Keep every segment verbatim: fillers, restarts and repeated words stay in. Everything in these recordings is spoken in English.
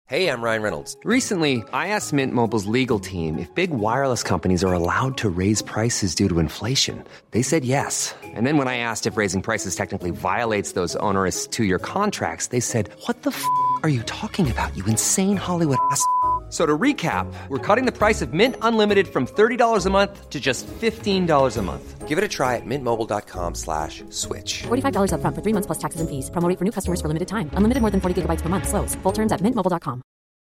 Hey, I'm Ryan Reynolds. Recently, I asked Mint Mobile's legal team if big wireless companies are allowed to raise prices due to inflation. They said yes. And then when I asked if raising prices technically violates those onerous two-year contracts, they said, "What the f*** are you talking about, you insane Hollywood ass f- So to recap, we're cutting the price of Mint Unlimited from thirty dollars a month to just fifteen dollars a month. Give it a try at mintmobile.com slash switch. forty-five dollars up front for three months plus taxes and fees. Promo rate for new customers for limited time. Unlimited more than forty gigabytes per month. Slows full terms at mint mobile dot com.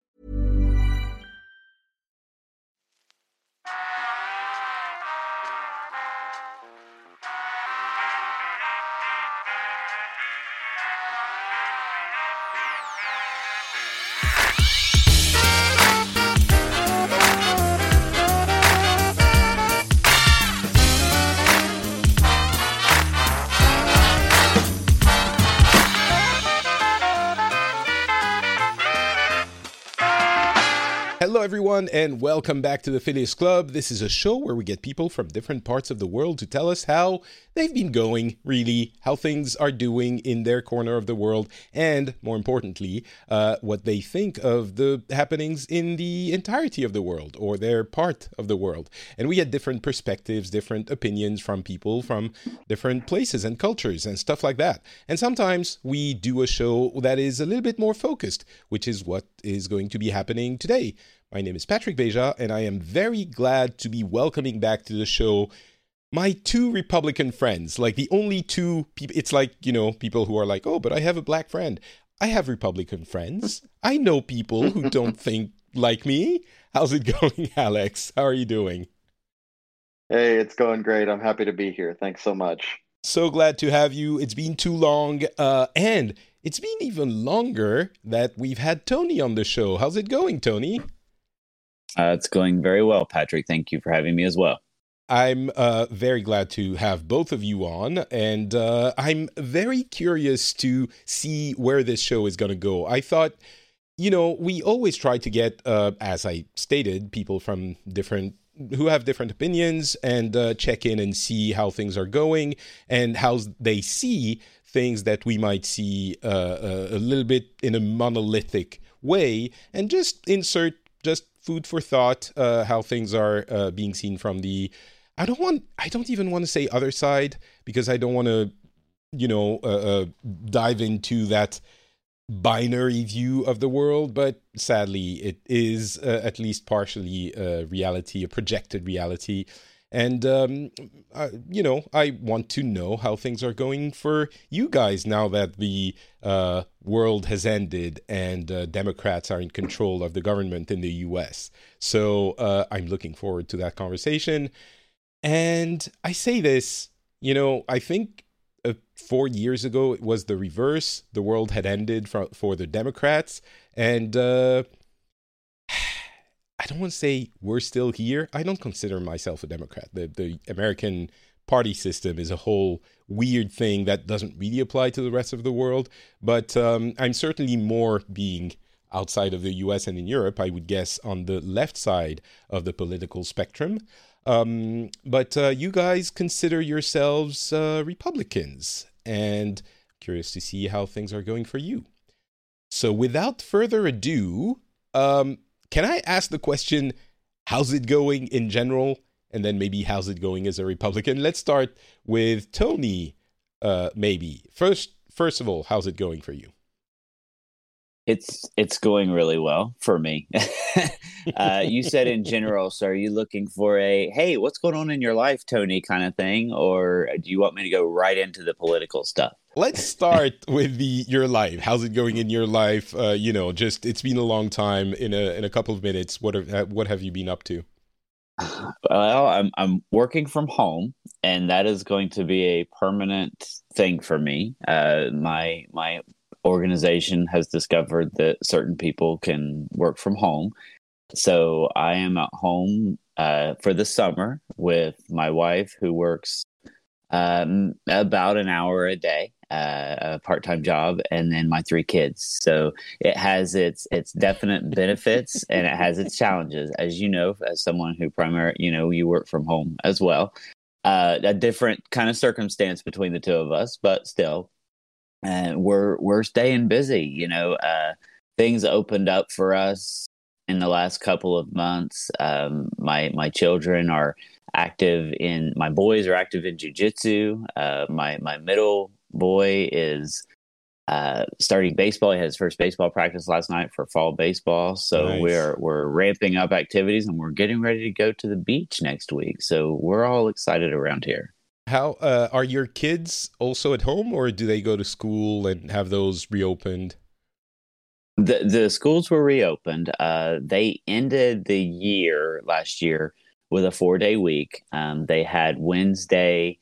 Hello everyone and welcome back to the Phileas Club. This is a show where we get people from different parts of the world to tell us how they've been going, really, how things are doing in their corner of the world, and more importantly, uh, what they think of the happenings in the entirety of the world or their part of the world. And we get different perspectives, different opinions from people from different places and cultures and stuff like that. And sometimes we do a show that is a little bit more focused, which is what is going to be happening today. My name is Patrick Beja, and I am very glad to be welcoming back to the show my two Republican friends, like the only two people. It's like, you know, people who are like, oh, but I have a black friend. I have Republican friends. I know people who don't think like me. How's it going, Alex? How are you doing? Hey, it's going great. I'm happy to be here. Thanks so much. So glad to have you. It's been too long, uh, and it's been even longer that we've had Tony on the show. How's it going, Tony? Uh, it's going very well, Patrick. Thank you for having me as well. I'm uh, very glad to have both of you on, and uh, I'm very curious to see where this show is going to go. I thought, you know, we always try to get, uh, as I stated, people from different who have different opinions and uh, check in and see how things are going and how they see things that we might see uh, a, a little bit in a monolithic way, and just insert just food for thought, uh, how things are uh, being seen from the, I don't want, I don't even want to say other side, because I don't want to, you know, uh, uh, dive into that binary view of the world, but sadly it is uh, at least partially a reality, a projected reality. And, um, uh, you know, I want to know how things are going for you guys now that the uh, world has ended and uh, Democrats are in control of the government in the U S. So uh, I'm looking forward to that conversation. And I say this, you know, I think uh, four years ago it was the reverse. The world had ended for, for the Democrats. And uh I don't want to say we're still here. I don't consider myself a Democrat. The the American party system is a whole weird thing that doesn't really apply to the rest of the world. But um, I'm certainly more being outside of the U S and in Europe, I would guess, on the left side of the political spectrum. Um, but uh, you guys consider yourselves uh, Republicans, and I'm curious to see how things are going for you. So without further ado, um, can I ask the question, how's it going in general? And then maybe how's it going as a Republican? Let's start with Tony, uh, maybe. First, first of all, how's it going for you? It's it's going really well for me. uh, you said in general, so are you looking for a, hey, what's going on in your life, Tony, kind of thing? Or do you want me to go right into the political stuff? Let's start with the your life. How's it going in your life? Uh, you know, just it's been a long time. In a in a couple of minutes, what have, what have you been up to? Well, I'm I'm working from home, and that is going to be a permanent thing for me. Uh, my my organization has discovered that certain people can work from home, so I am at home uh, for the summer with my wife, who works um, about an hour a day, uh, a part-time job, and then my three kids. So it has its its definite benefits and it has its challenges, as you know, as someone who primarily, you know, you work from home as well. Uh, a different kind of circumstance between the two of us, but still, uh, we're we're staying busy. You know, uh, things opened up for us in the last couple of months. Um, my my children are active in. My boys are active in jiu-jitsu. Uh, my my middle boy is uh, starting baseball. He had his first baseball practice last night for fall baseball. So Nice. we're we're ramping up activities, and we're getting ready to go to the beach next week. So we're all excited around here. How uh, are your kids also at home, or do they go to school and have those reopened? The the schools were reopened. Uh, they ended the year last year with a four day week. Um, they had Wednesday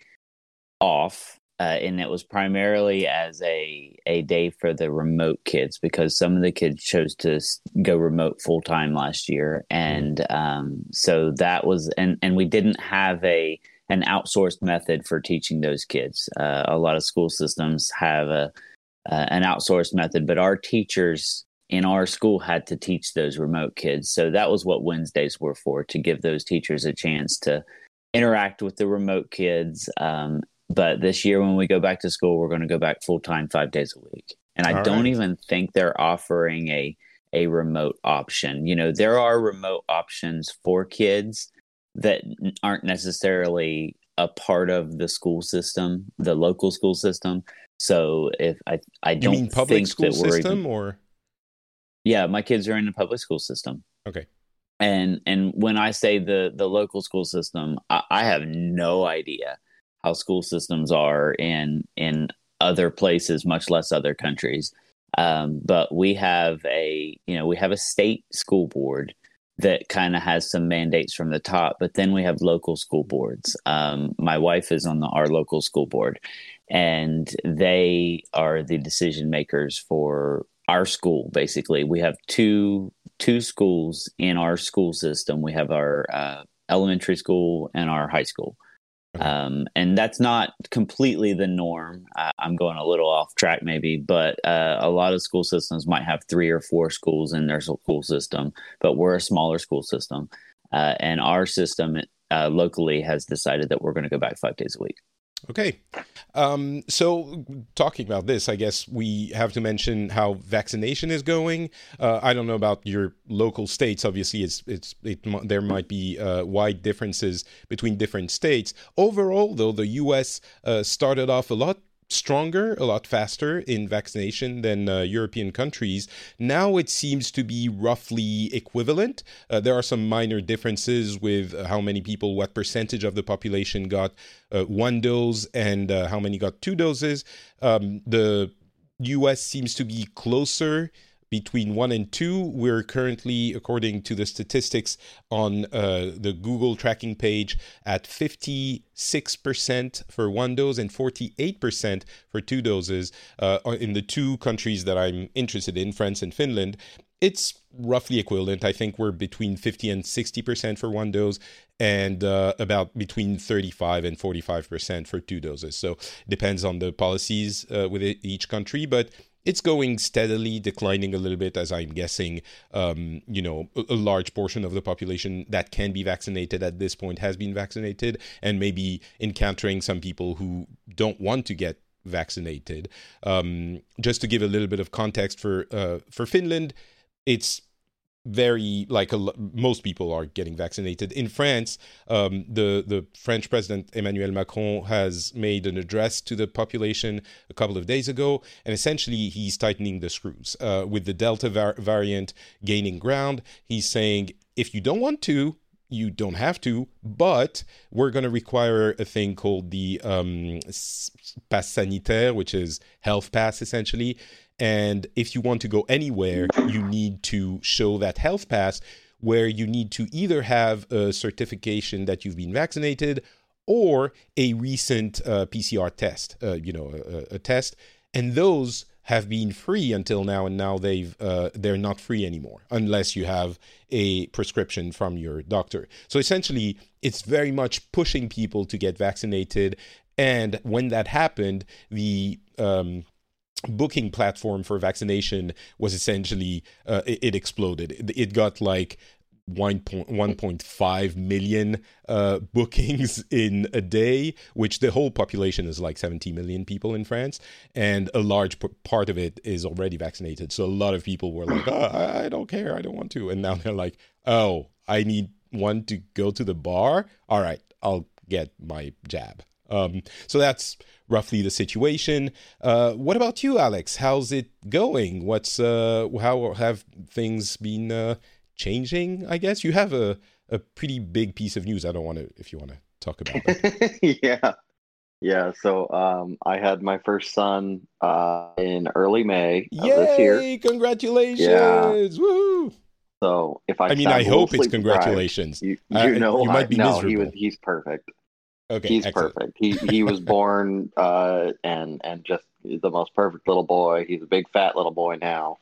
off, uh, and it was primarily as a a day for the remote kids because some of the kids chose to s- go remote full time last year, and um, so that was and and we didn't have a an outsourced method for teaching those kids. Uh, a lot of school systems have a uh, an outsourced method, but our teachers in our school had to teach those remote kids. So that was what Wednesdays were for, to give those teachers a chance to interact with the remote kids. Um, but this year, when we go back to school, we're going to go back full time, five days a week. And I All don't right. even think they're offering a a remote option. You know, there are remote options for kids that n- aren't necessarily a part of the school system, the local school system. So if I, I You don't mean public think school that we're system, even, or yeah, my kids are in the public school system. okay? And and when I say the the local school system, I, I have no idea how school systems are in in other places, much less other countries. Um, but we have a you know we have a state school board that kind of has some mandates from the top, but then we have local school boards. Um, my wife is on the our local school board, and they are the decision makers for our school. Basically, we have two two schools in our school system. We have our uh, elementary school and our high school. Um, and that's not completely the norm. Uh, I'm going a little off track maybe, but uh, a lot of school systems might have three or four schools in their school system, but we're a smaller school system. Uh, and our system uh, locally has decided that we're going to go back five days a week. Okay. Um, so talking about this, I guess we have to mention how vaccination is going. Uh, I don't know about your local states. Obviously, it's it's it, mu- there might be uh, wide differences between different states. Overall, though, the U S uh, started off a lot stronger, a lot faster in vaccination than uh, European countries. Now it seems to be roughly equivalent. Uh, there are some minor differences with uh, how many people, what percentage of the population got uh, one dose and uh, how many got two doses. Um, the U S seems to be closer between one and two. We're currently, according to the statistics on uh, the Google tracking page, at fifty-six percent for one dose and forty-eight percent for two doses. Uh, in the two countries that I'm interested in, France and Finland, it's roughly equivalent. I think we're between fifty and sixty percent for one dose and uh, about between thirty-five and forty-five percent for two doses. So it depends on the policies uh, with each country, but it's going steadily declining a little bit, as I'm guessing, um, you know, a, a large portion of the population that can be vaccinated at this point has been vaccinated, and maybe encountering some people who don't want to get vaccinated. Um, just to give a little bit of context for uh, for Finland, it's very like a, lo- most people are getting vaccinated. In France, um, the the French president Emmanuel Macron has made an address to the population a couple of days ago, and essentially he's tightening the screws uh, with the Delta var- variant gaining ground. He's saying if you don't want to, you don't have to, but we're going to require a thing called the um, pass sanitaire, which is health pass essentially. And if you want to go anywhere, you need to show that health pass, where you need to either have a certification that you've been vaccinated or a recent uh, P C R test, uh, you know, a, a test. And those have been free until now, and now they've uh, they're not free anymore unless you have a prescription from your doctor. So essentially, it's very much pushing people to get vaccinated. And when that happened, the um, booking platform for vaccination was essentially uh, it, it exploded. It, it got like one point five million uh, bookings in a day, which the whole population is like seventy million people in France, and a large p- part of it is already vaccinated. So a lot of people were like, oh, I, I don't care, I don't want to. And now they're like, oh, I need one to go to the bar. All right, I'll get my jab. Um, so that's roughly the situation. Uh, what about you, Alex? How's it going? What's uh, how have things been uh, changing? I guess you have a, a pretty big piece of news. I don't want to, if you want to talk about that. yeah, yeah. So um, I had my first son uh, in early May of Yay! this year. Congratulations! Yeah. Woo! So if I, I mean, sound I a little hope it's sleep congratulations. deprived, you, Uh, you know, you might be I, no, miserable. he was he's perfect. Okay, He's excellent. perfect. He he was born uh, and and just the most perfect little boy. He's a big fat little boy now.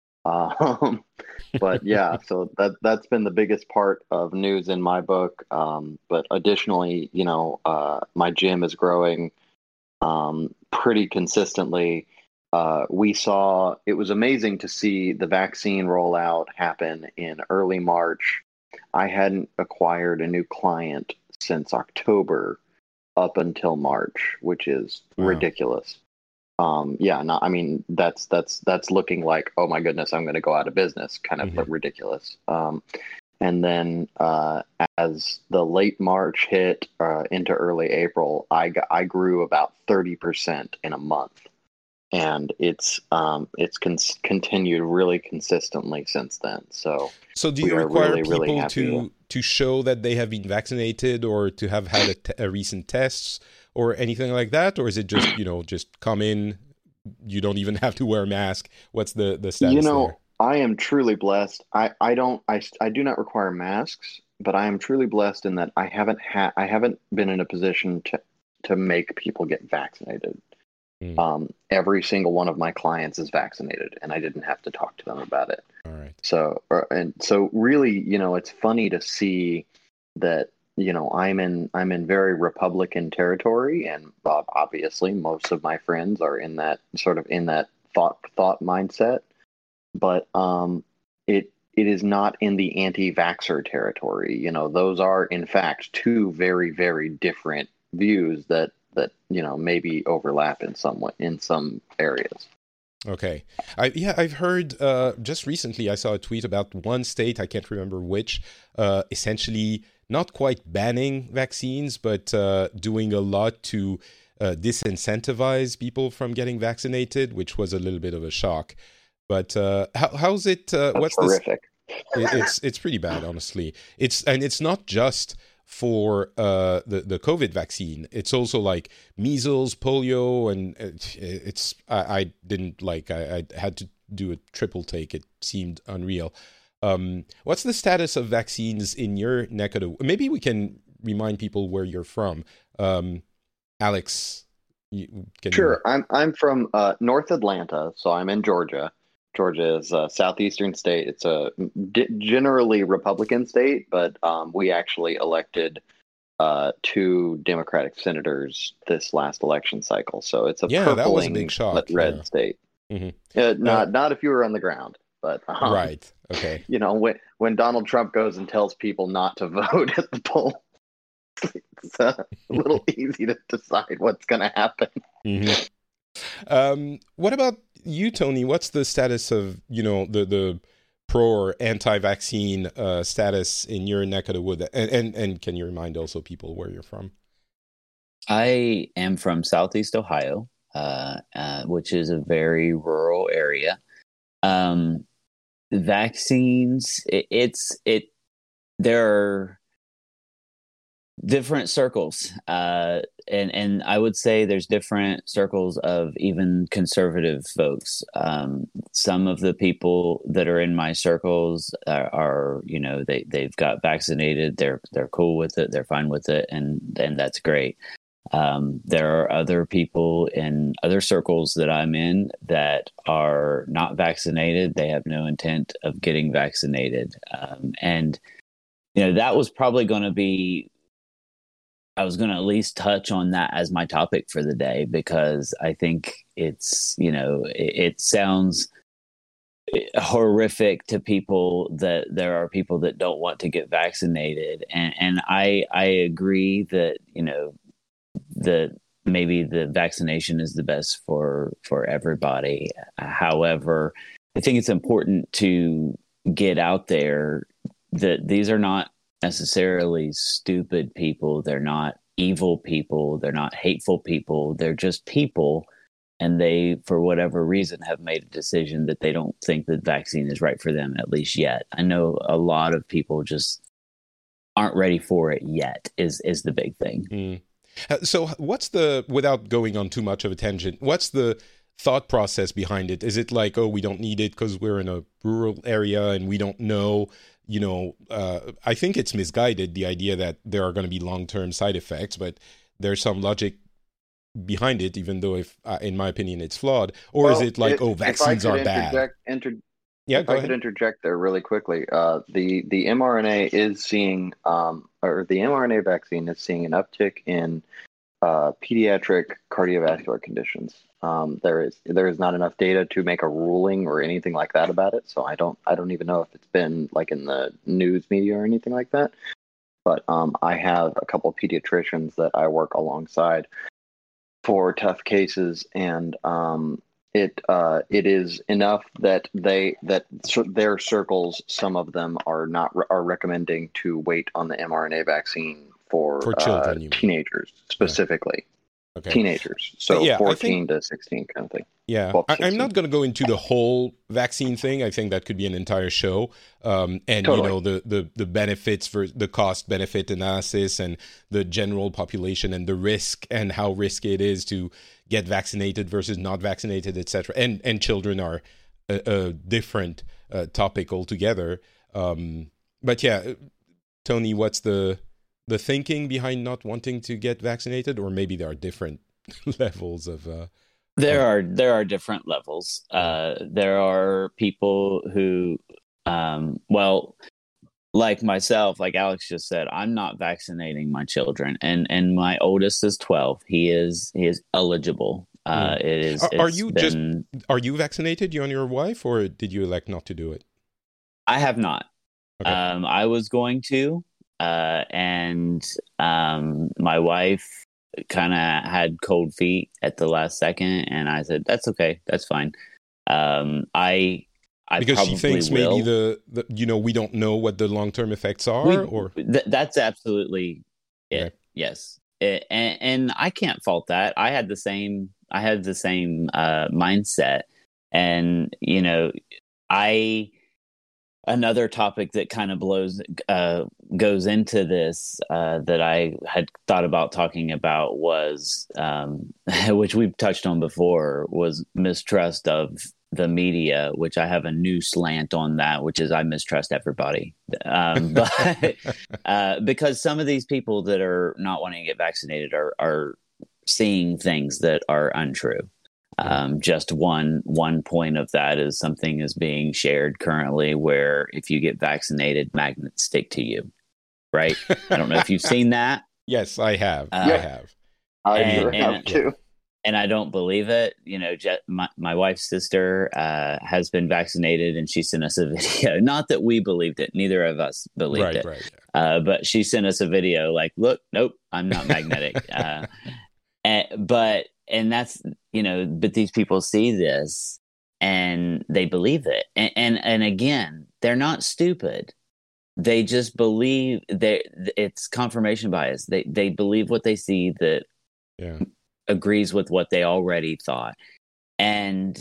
Um, but yeah, so that that's been the biggest part of news in my book. Um, but additionally, you know, uh, my gym is growing um, pretty consistently. Uh, we saw it was amazing to see the vaccine rollout happen in early March. I hadn't acquired a new client since October up until March, which is Wow. ridiculous. Um, yeah, no, I mean that's that's that's looking like, oh my goodness, I'm going to go out of business, kind of Mhm. ridiculous. Um, and then uh, as the late March hit uh, into early April, I got, I grew about thirty percent in a month, and it's um, it's con- continued really consistently since then. So So do we you are require really, people really happy. to to show that they have been vaccinated or to have had a, t- a recent tests or anything like that? Or is it just, you know, just come in, you don't even have to wear a mask? What's the, the status You know, there? I am truly blessed. I, I don't I, I do not require masks, but I am truly blessed in that I haven't had I haven't been in a position to to make people get vaccinated. Mm. Um, every single one of my clients is vaccinated, and I didn't have to talk to them about it. All right. So, or, and so really, you know, it's funny to see that, you know, I'm in, I'm in very Republican territory, and uh, obviously most of my friends are in that sort of in that thought, thought mindset, but, um, it, it is not in the anti-vaxxer territory. You know, those are in fact two very, very different views that, that, you know, maybe overlap in some way, in some areas. Okay. I, yeah, I've heard uh, just recently I saw a tweet about one state, I can't remember which, uh, essentially not quite banning vaccines, but uh, doing a lot to uh, disincentivize people from getting vaccinated, which was a little bit of a shock. But uh, how, how's it? Uh, That's what's horrific. this? It, it's it's pretty bad, honestly. It's and it's not just for uh, the the COVID vaccine. It's also like measles, polio, and it, it's I, I didn't like I, I had to do a triple take. It seemed unreal. Um, what's the status of vaccines in your neck of the? Maybe we can remind people where you're from. Um, Alex, you, can Sure. you... I'm I'm from uh, North Atlanta, so I'm in Georgia. Georgia is a southeastern state. It's a d- generally Republican state, but um, we actually elected uh, two Democratic senators this last election cycle. So it's a Yeah, that was a purpling big shock, but red yeah. state. Mm-hmm. Uh, not Uh, not if you were on the ground, but um, right. Okay. you know, when when Donald Trump goes and tells people not to vote at the poll, it's uh, a little easy to decide what's going to happen. Mm-hmm. Um, what about you, Tony? What's the status of, you know, the, the pro or anti-vaccine uh, status in your neck of the wood? And, and, and can you remind also people where you're from? I am from Southeast Ohio, uh, uh, which is a very rural area. Um, vaccines, it, it's, it, there are different circles, uh, and and I would say there's different circles of even conservative folks. Um, some of the people that are in my circles are, are, you know, they they've got vaccinated. They're they're cool with it. They're fine with it, and and that's great. Um, there are other people in other circles that I'm in that are not vaccinated. They have no intent of getting vaccinated, um, and you know that was probably going to be. I was going to at least touch on that as my topic for the day, because I think it's, you know, it, it sounds horrific to people that there are people that don't want to get vaccinated. And, and I, I agree that, you know, that maybe the vaccination is the best for, for everybody. However, I think it's important to get out there that these are not necessarily stupid people. They're not evil people. They're not hateful people. They're just people. And they, for whatever reason, have made a decision that they don't think the vaccine is right for them, at least yet. I know a lot of people just aren't ready for it yet, is is the big thing. Mm. Uh, so what's the, without going on too much of a tangent, what's the thought process behind it? Is it like, oh, we don't need it because we're in a rural area and we don't know, you know, uh, I think it's misguided, the idea that there are going to be long-term side effects, but there's some logic behind it, even though, if uh, in my opinion, it's flawed. Or well, is it like, if, oh, vaccines are bad? Inter- yeah, if go I ahead. could interject there really quickly, uh, the the mRNA is seeing, um, or the mRNA vaccine is seeing an uptick in uh, pediatric cardiovascular conditions. Um, there is there is not enough data to make a ruling or anything like that about it. So I don't I don't even know if it's been like in the news media or anything like that. But um, I have a couple of pediatricians that I work alongside for tough cases, and um, it uh, it is enough that they that their circles, some of them are not are recommending to wait on the mRNA vaccine for, for children, uh, teenagers specifically. Yeah. Okay. Teenagers, so yeah, fourteen think, to sixteen kind of thing. Yeah, I, I'm not going to go into the whole vaccine thing. I think that could be an entire show. Um, and, totally. you know, the, the, the benefits for the cost-benefit analysis and the general population and the risk and how risky it is to get vaccinated versus not vaccinated, et cetera. And, and children are a, a different uh, topic altogether. Um, but, yeah, Tony, what's the... the thinking behind not wanting to get vaccinated? Or maybe there are different levels of... Uh, there are there are different levels. Uh, there are people who, um, well, like myself, like Alex just said, I'm not vaccinating my children. And and my oldest is twelve. He is he is eligible. Uh, it is. Are, are you been, just... Are you vaccinated, you and your wife? Or did you elect not to do it? I have not. Okay. Um, I was going to. Uh, and um, my wife kind of had cold feet at the last second, and I said, "That's okay, that's fine." Um, I, I because probably she thinks will. maybe the, the you know we don't know what the long term effects are, we, or th- that's absolutely it. Okay. Yes, it, and, and I can't fault that. I had the same. I had the same uh, mindset, and you know, I. Another topic that kind of blows uh, goes into this uh, that I had thought about talking about was, um, which we've touched on before, was mistrust of the media, which I have a new slant on that, which is I mistrust everybody. Um, but uh, because some of these people that are not wanting to get vaccinated are, are seeing things that are untrue. Um, just one one point of that is something is being shared currently where if you get vaccinated, magnets stick to you, right? I don't know if you've seen that. Yes, I have. Uh, I have. I and, sure and, have too. And I don't believe it. You know, Je- my, my wife's sister uh, has been vaccinated, and she sent us a video. Not that we believed it. Neither of us believed right, it. Right, yeah. uh, but she sent us a video like, look, nope, I'm not magnetic. uh, and, but... And that's, you know, but these people see this and they believe it. And, and, and again, they're not stupid. They just believe they it's confirmation bias. They, they believe what they see that yeah. agrees with what they already thought. And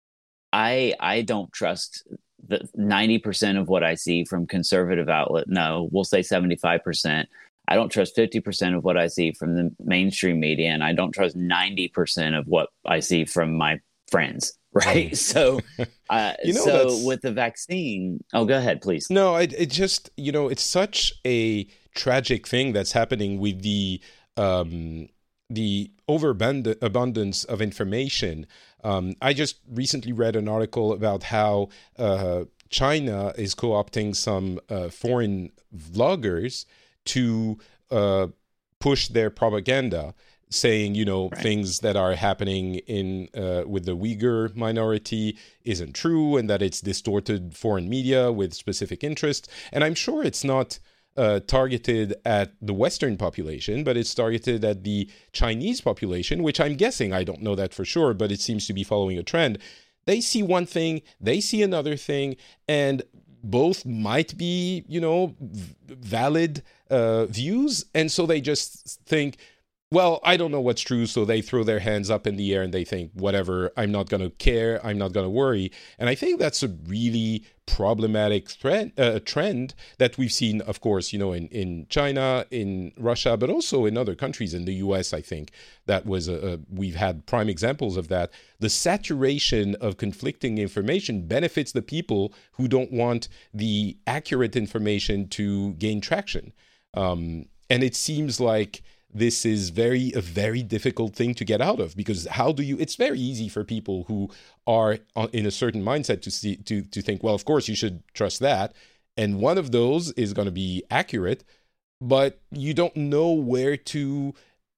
I, I don't trust the ninety percent of what I see from conservative outlet. No, we'll say seventy-five percent. I don't trust fifty percent of what I see from the mainstream media, and I don't trust ninety percent of what I see from my friends, right? Mm. So, uh, you know, so with the vaccine, oh, go ahead, please. No, it, it just, you know, it's such a tragic thing that's happening with the um, the overabundance of information. Um, I just recently read an article about how uh, China is co-opting some uh, foreign vloggers to uh, push their propaganda. saying, you know, Right. things that are happening in uh, with the Uyghur minority isn't true, and that it's distorted foreign media with specific interests. And I'm sure it's not uh, targeted at the Western population, but it's targeted at the Chinese population, which I'm guessing, I don't know that for sure, but it seems to be following a trend. They see one thing, they see another thing, and both might be, you know, v- valid uh, views. And so they just think, well, I don't know what's true. So they throw their hands up in the air and they think, whatever, I'm not going to care. I'm not going to worry. And I think that's a really problematic threat, uh, trend that we've seen, of course, you know, in, in China, in Russia, but also in other countries. In the U S, I think that was a, a we've had prime examples of that. The saturation of conflicting information benefits the people who don't want the accurate information to gain traction. Um, and it seems like this is very a very difficult thing to get out of, because how do you? It's very easy for people who are in a certain mindset to see to to think, well, of course you should trust that, and one of those is going to be accurate, but you don't know where to,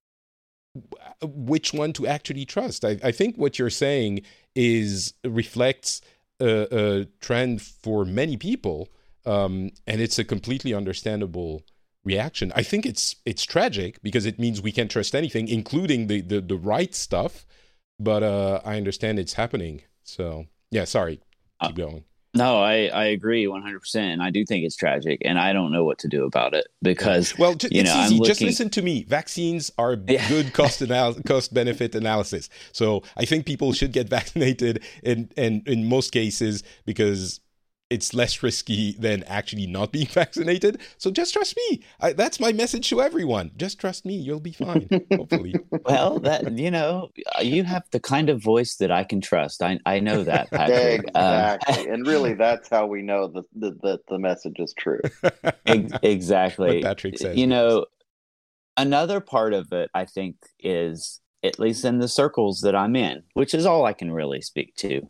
which one to actually trust. I, I think what you're saying is reflects a, a trend for many people, um, and it's a completely understandable reaction. I think it's it's tragic because it means we can't trust anything, including the the, the right stuff. But uh, I understand it's happening. So yeah, sorry, keep going. No, I, I agree one hundred percent, and I do think it's tragic, and I don't know what to do about it because well, j- you it's know, easy. I'm Just looking... listen to me. Vaccines are Yeah. good cost anal- cost benefit analysis. So I think people should get vaccinated in in in most cases because it's less risky than actually not being vaccinated. So just trust me. I, that's my message to everyone. Just trust me. You'll be fine, hopefully. Well, that you know, you have the kind of voice that I can trust. I I know that, Patrick. Exactly. Um, And really, that's how we know that the, the, the message is true. ex- exactly. What Patrick says. You know, another part of it, I think, is at least in the circles that I'm in, which is all I can really speak to.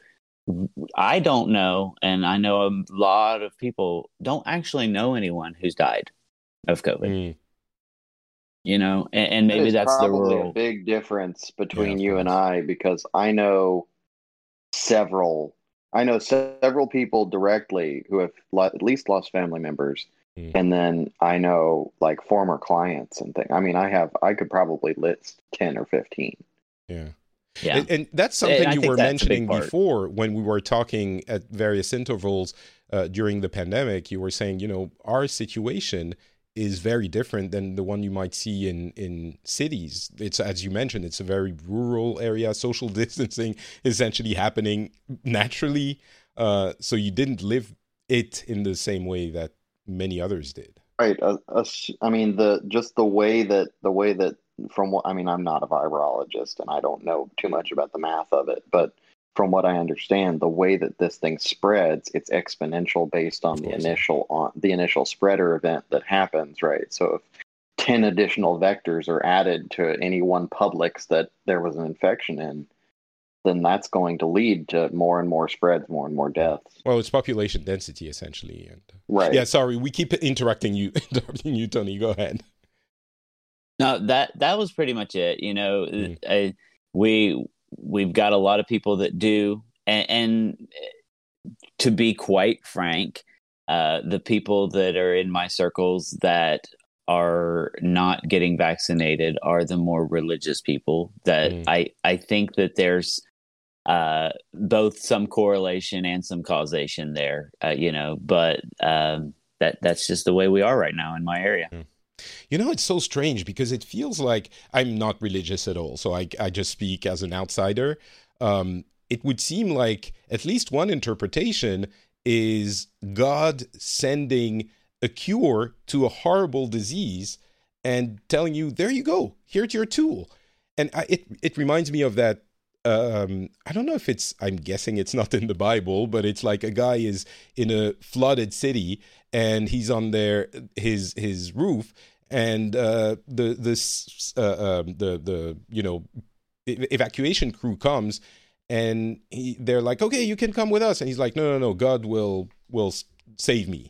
I don't know, and I know a lot of people don't actually know anyone who's died of COVID. Mm. You know, and, and maybe There's that's the probably rural. a big difference between Yeah, you of and course. I, because I know several, I know several people directly who have lo- at least lost family members, Mm. and then I know like former clients and things. I mean, I have, I could probably list ten or fifteen. Yeah. Yeah. And, and that's something And I you think were that's a big mentioning part. before when we were talking at various intervals uh, during the pandemic. You were saying, you know, our situation is very different than the one you might see in, in cities. It's, as you mentioned, it's a very rural area. Social distancing is essentially happening naturally. Uh, so you didn't live it in the same way that many others did. Right. Uh, uh, I mean, the just the way that the way that from what I mean, I'm not a virologist and I don't know too much about the math of it, but from what I understand, the way that this thing spreads, it's exponential based on Of the course. initial on the initial spreader event that happens. Right. So if ten additional vectors are added to any one Publix that there was an infection in, then that's going to lead to more and more spreads, more and more deaths. Well, it's population density, essentially. And Right. yeah, sorry, we keep interrupting you, interrupting you, Tony. Go ahead. No, that that was pretty much it. You know, Mm. I, we we've got a lot of people that do, and, and to be quite frank, uh, the people that are in my circles that are not getting vaccinated are the more religious people. That Mm. I I think that there's uh, both some correlation and some causation there. Uh, you know, but um, that that's just the way we are right now in my area. You know, it's so strange because it feels like I'm not religious at all. So I, I just speak as an outsider. Um, it would seem like at least one interpretation is God sending a cure to a horrible disease and telling you, there you go, here's your tool. And I, it, it reminds me of that. Um, I don't know if it's, I'm guessing it's not in the Bible, but it's like a guy is in a flooded city and he's on their his his roof, and uh, the this uh, um, the the you know e- evacuation crew comes, and he, they're like, okay, you can come with us, and he's like, no, no, no, God will will save me.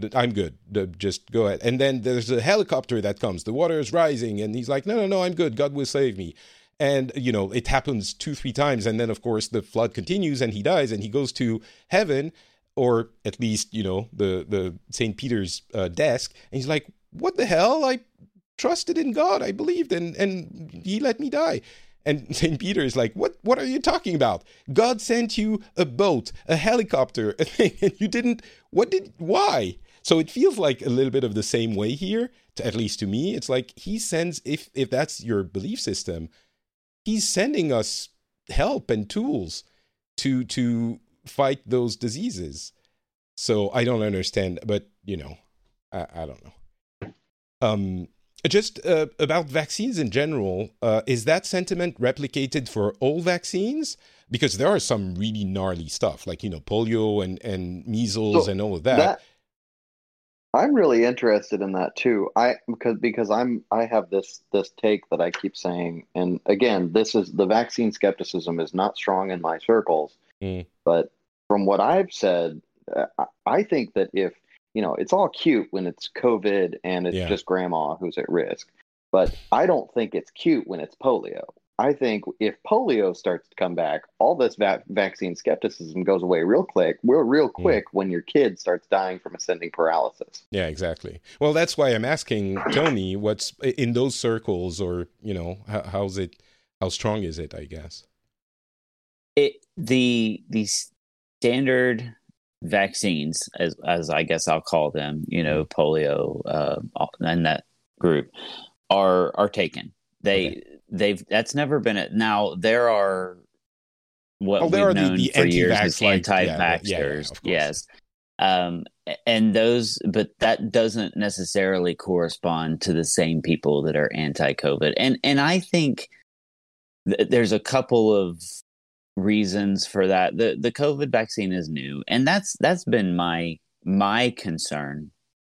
I'm good. Just go ahead. And then there's a helicopter that comes. The water is rising, and he's like, no, no, no, I'm good. God will save me. And, you know, it happens two, three times. And then, of course, the flood continues and he dies and he goes to heaven, or at least, you know, the, the Saint Peter's uh, desk. And he's like, what the hell? I trusted in God. I believed, and, and he let me die. And Saint Peter is like, what, what are you talking about? God sent you a boat, a helicopter, a thing, and you didn't, what did, why? So it feels like a little bit of the same way here, to, at least to me. It's like he sends, if if that's your belief system, he's sending us help and tools to to fight those diseases. So I don't understand, but, you know, I, I don't know. Um, just uh, about vaccines in general, uh, is that sentiment replicated for all vaccines? Because there are some really gnarly stuff, like, you know, polio and, and measles so and all of that. that. I'm really interested in that too. I because because I'm I have this this take that I keep saying, and again, this is the vaccine skepticism is not strong in my circles, mm. but from what I've said, uh, I think that if you know, it's all cute when it's COVID and it's yeah. just grandma who's at risk, but I don't think it's cute when it's polio. I think if polio starts to come back, all this va- vaccine skepticism goes away real quick. Real, real quick mm. when your kid starts dying from ascending paralysis. Yeah, exactly. Well, that's why I'm asking Tony, what's in those circles, or you know, how, how's it? How strong is it? I guess it the the standard vaccines, as as I guess I'll call them, you know, polio uh, and that group are are taken. They. Okay. They've that's never been it. Now there are what oh, we've known the, the for years as anti-vaxxers. Yeah, yeah, yeah, yes, um, and those, but that doesn't necessarily correspond to the same people that are anti-COVID. And and I think th- there's a couple of reasons for that. the The COVID vaccine is new, and that's that's been my my concern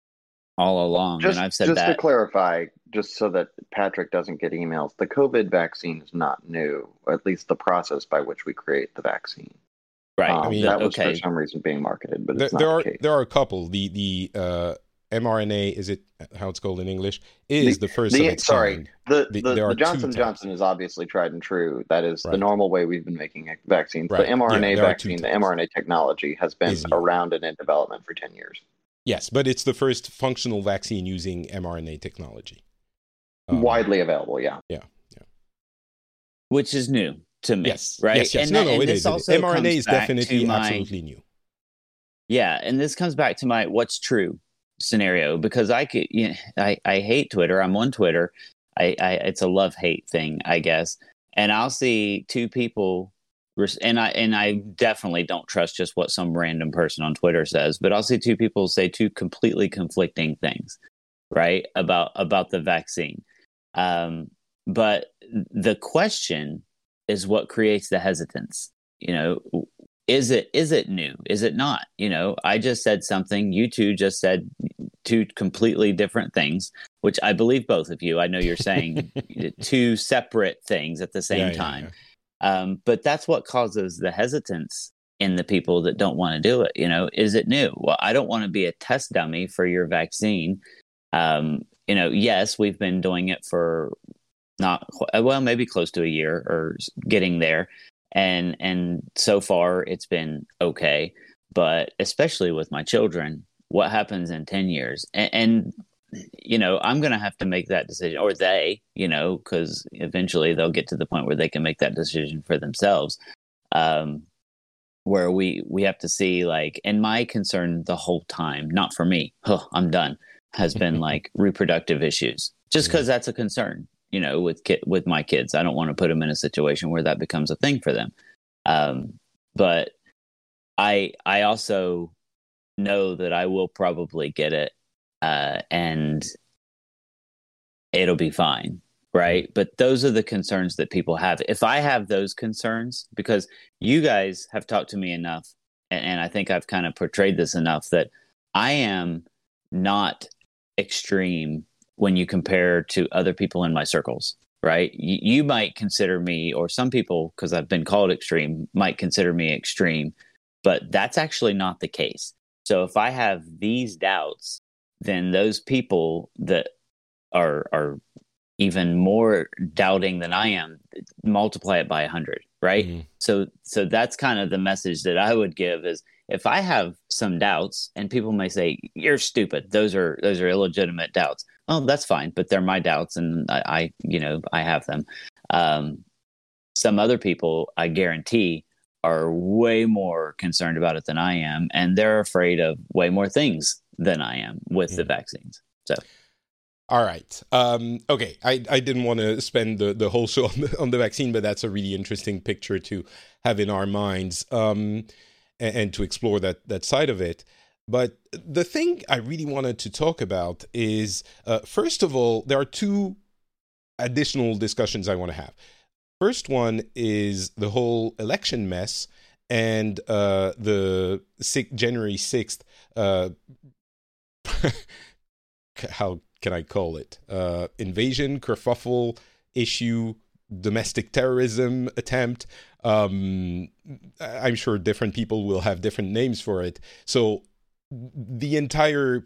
all along. Just, and I've said just that to clarify, just so that Patrick doesn't get emails, the COVID vaccine is not new, or at least the process by which we create the vaccine. Right. Um, I mean, that was okay. for some reason being marketed, but there, it's not there the are case. there are a couple. The the uh, mRNA, is it how it's called in English, is the, the first. The, of its sorry, kind. the the, the, the Johnson Johnson is obviously tried and true. That is right. the normal way we've been making vaccines. Right. The mRNA yeah, vaccine, the mRNA technology, has been is around and in development for ten years. Yes, but it's the first functional vaccine using mRNA technology. Um, Widely available, yeah. Yeah, yeah. Which is new to me, yes. right? Yes, yes. And no, that, no, it is. It is. mRNA is definitely my, absolutely new. Yeah, and this comes back to my what's true scenario, because I could, you know, I, I hate Twitter. I'm on Twitter. I, I it's a love-hate thing, I guess. And I'll see two people, and I and I definitely don't trust just what some random person on Twitter says, but I'll see two people say two completely conflicting things, right, about about the vaccine. Um, but the question is what creates the hesitance. You know, is it is it new? Is it not? You know, I just said something. You two just said two completely different things, which I believe both of you. I know you're saying two separate things at the same yeah, time. Yeah, yeah. Um, but that's what causes the hesitance in the people that don't want to do it. You know, is it new? Well, I don't want to be a test dummy for your vaccine. Um, you know, yes, we've been doing it for not, well, maybe close to a year or getting there. And, and so far it's been okay. But especially with my children, what happens in ten years? And, and you know, I'm going to have to make that decision, or they, you know, because eventually they'll get to the point where they can make that decision for themselves. Um, where we, we have to see, like, and my concern the whole time, not for me, oh, I'm done, has been like reproductive issues, just because that's a concern, you know, with ki- with my kids. I don't want to put them in a situation where that becomes a thing for them. Um, but I, I also know that I will probably get it. Uh, and it'll be fine, right? But those are the concerns that people have. If I have those concerns, because you guys have talked to me enough, and, and I think I've kind of portrayed this enough, that I am not extreme when you compare to other people in my circles, right? You, you might consider me, or some people, because I've been called extreme, might consider me extreme, but that's actually not the case. So if I have these doubts, then those people that are are even more doubting than I am, multiply it by a hundred, right? Mm-hmm. So so that's kind of the message that I would give is if I have some doubts, and people may say, you're stupid, those are those are illegitimate doubts. Oh, that's fine, but they're my doubts, and I, I you know, I have them. Um, some other people, I guarantee, are way more concerned about it than I am, and they're afraid of way more things than I am with mm-hmm. the vaccines. So. All right. Um, okay. I, I didn't want to spend the, the whole show on the, on the vaccine, but that's a really interesting picture to have in our minds um, and, and to explore that, that side of it. But the thing I really wanted to talk about is, uh, first of all, there are two additional discussions I want to have. First one is the whole election mess and uh, the six, January sixth, uh, how can I call it? Uh, invasion, kerfuffle, issue, domestic terrorism attempt. Um, I'm sure different people will have different names for it. So the entire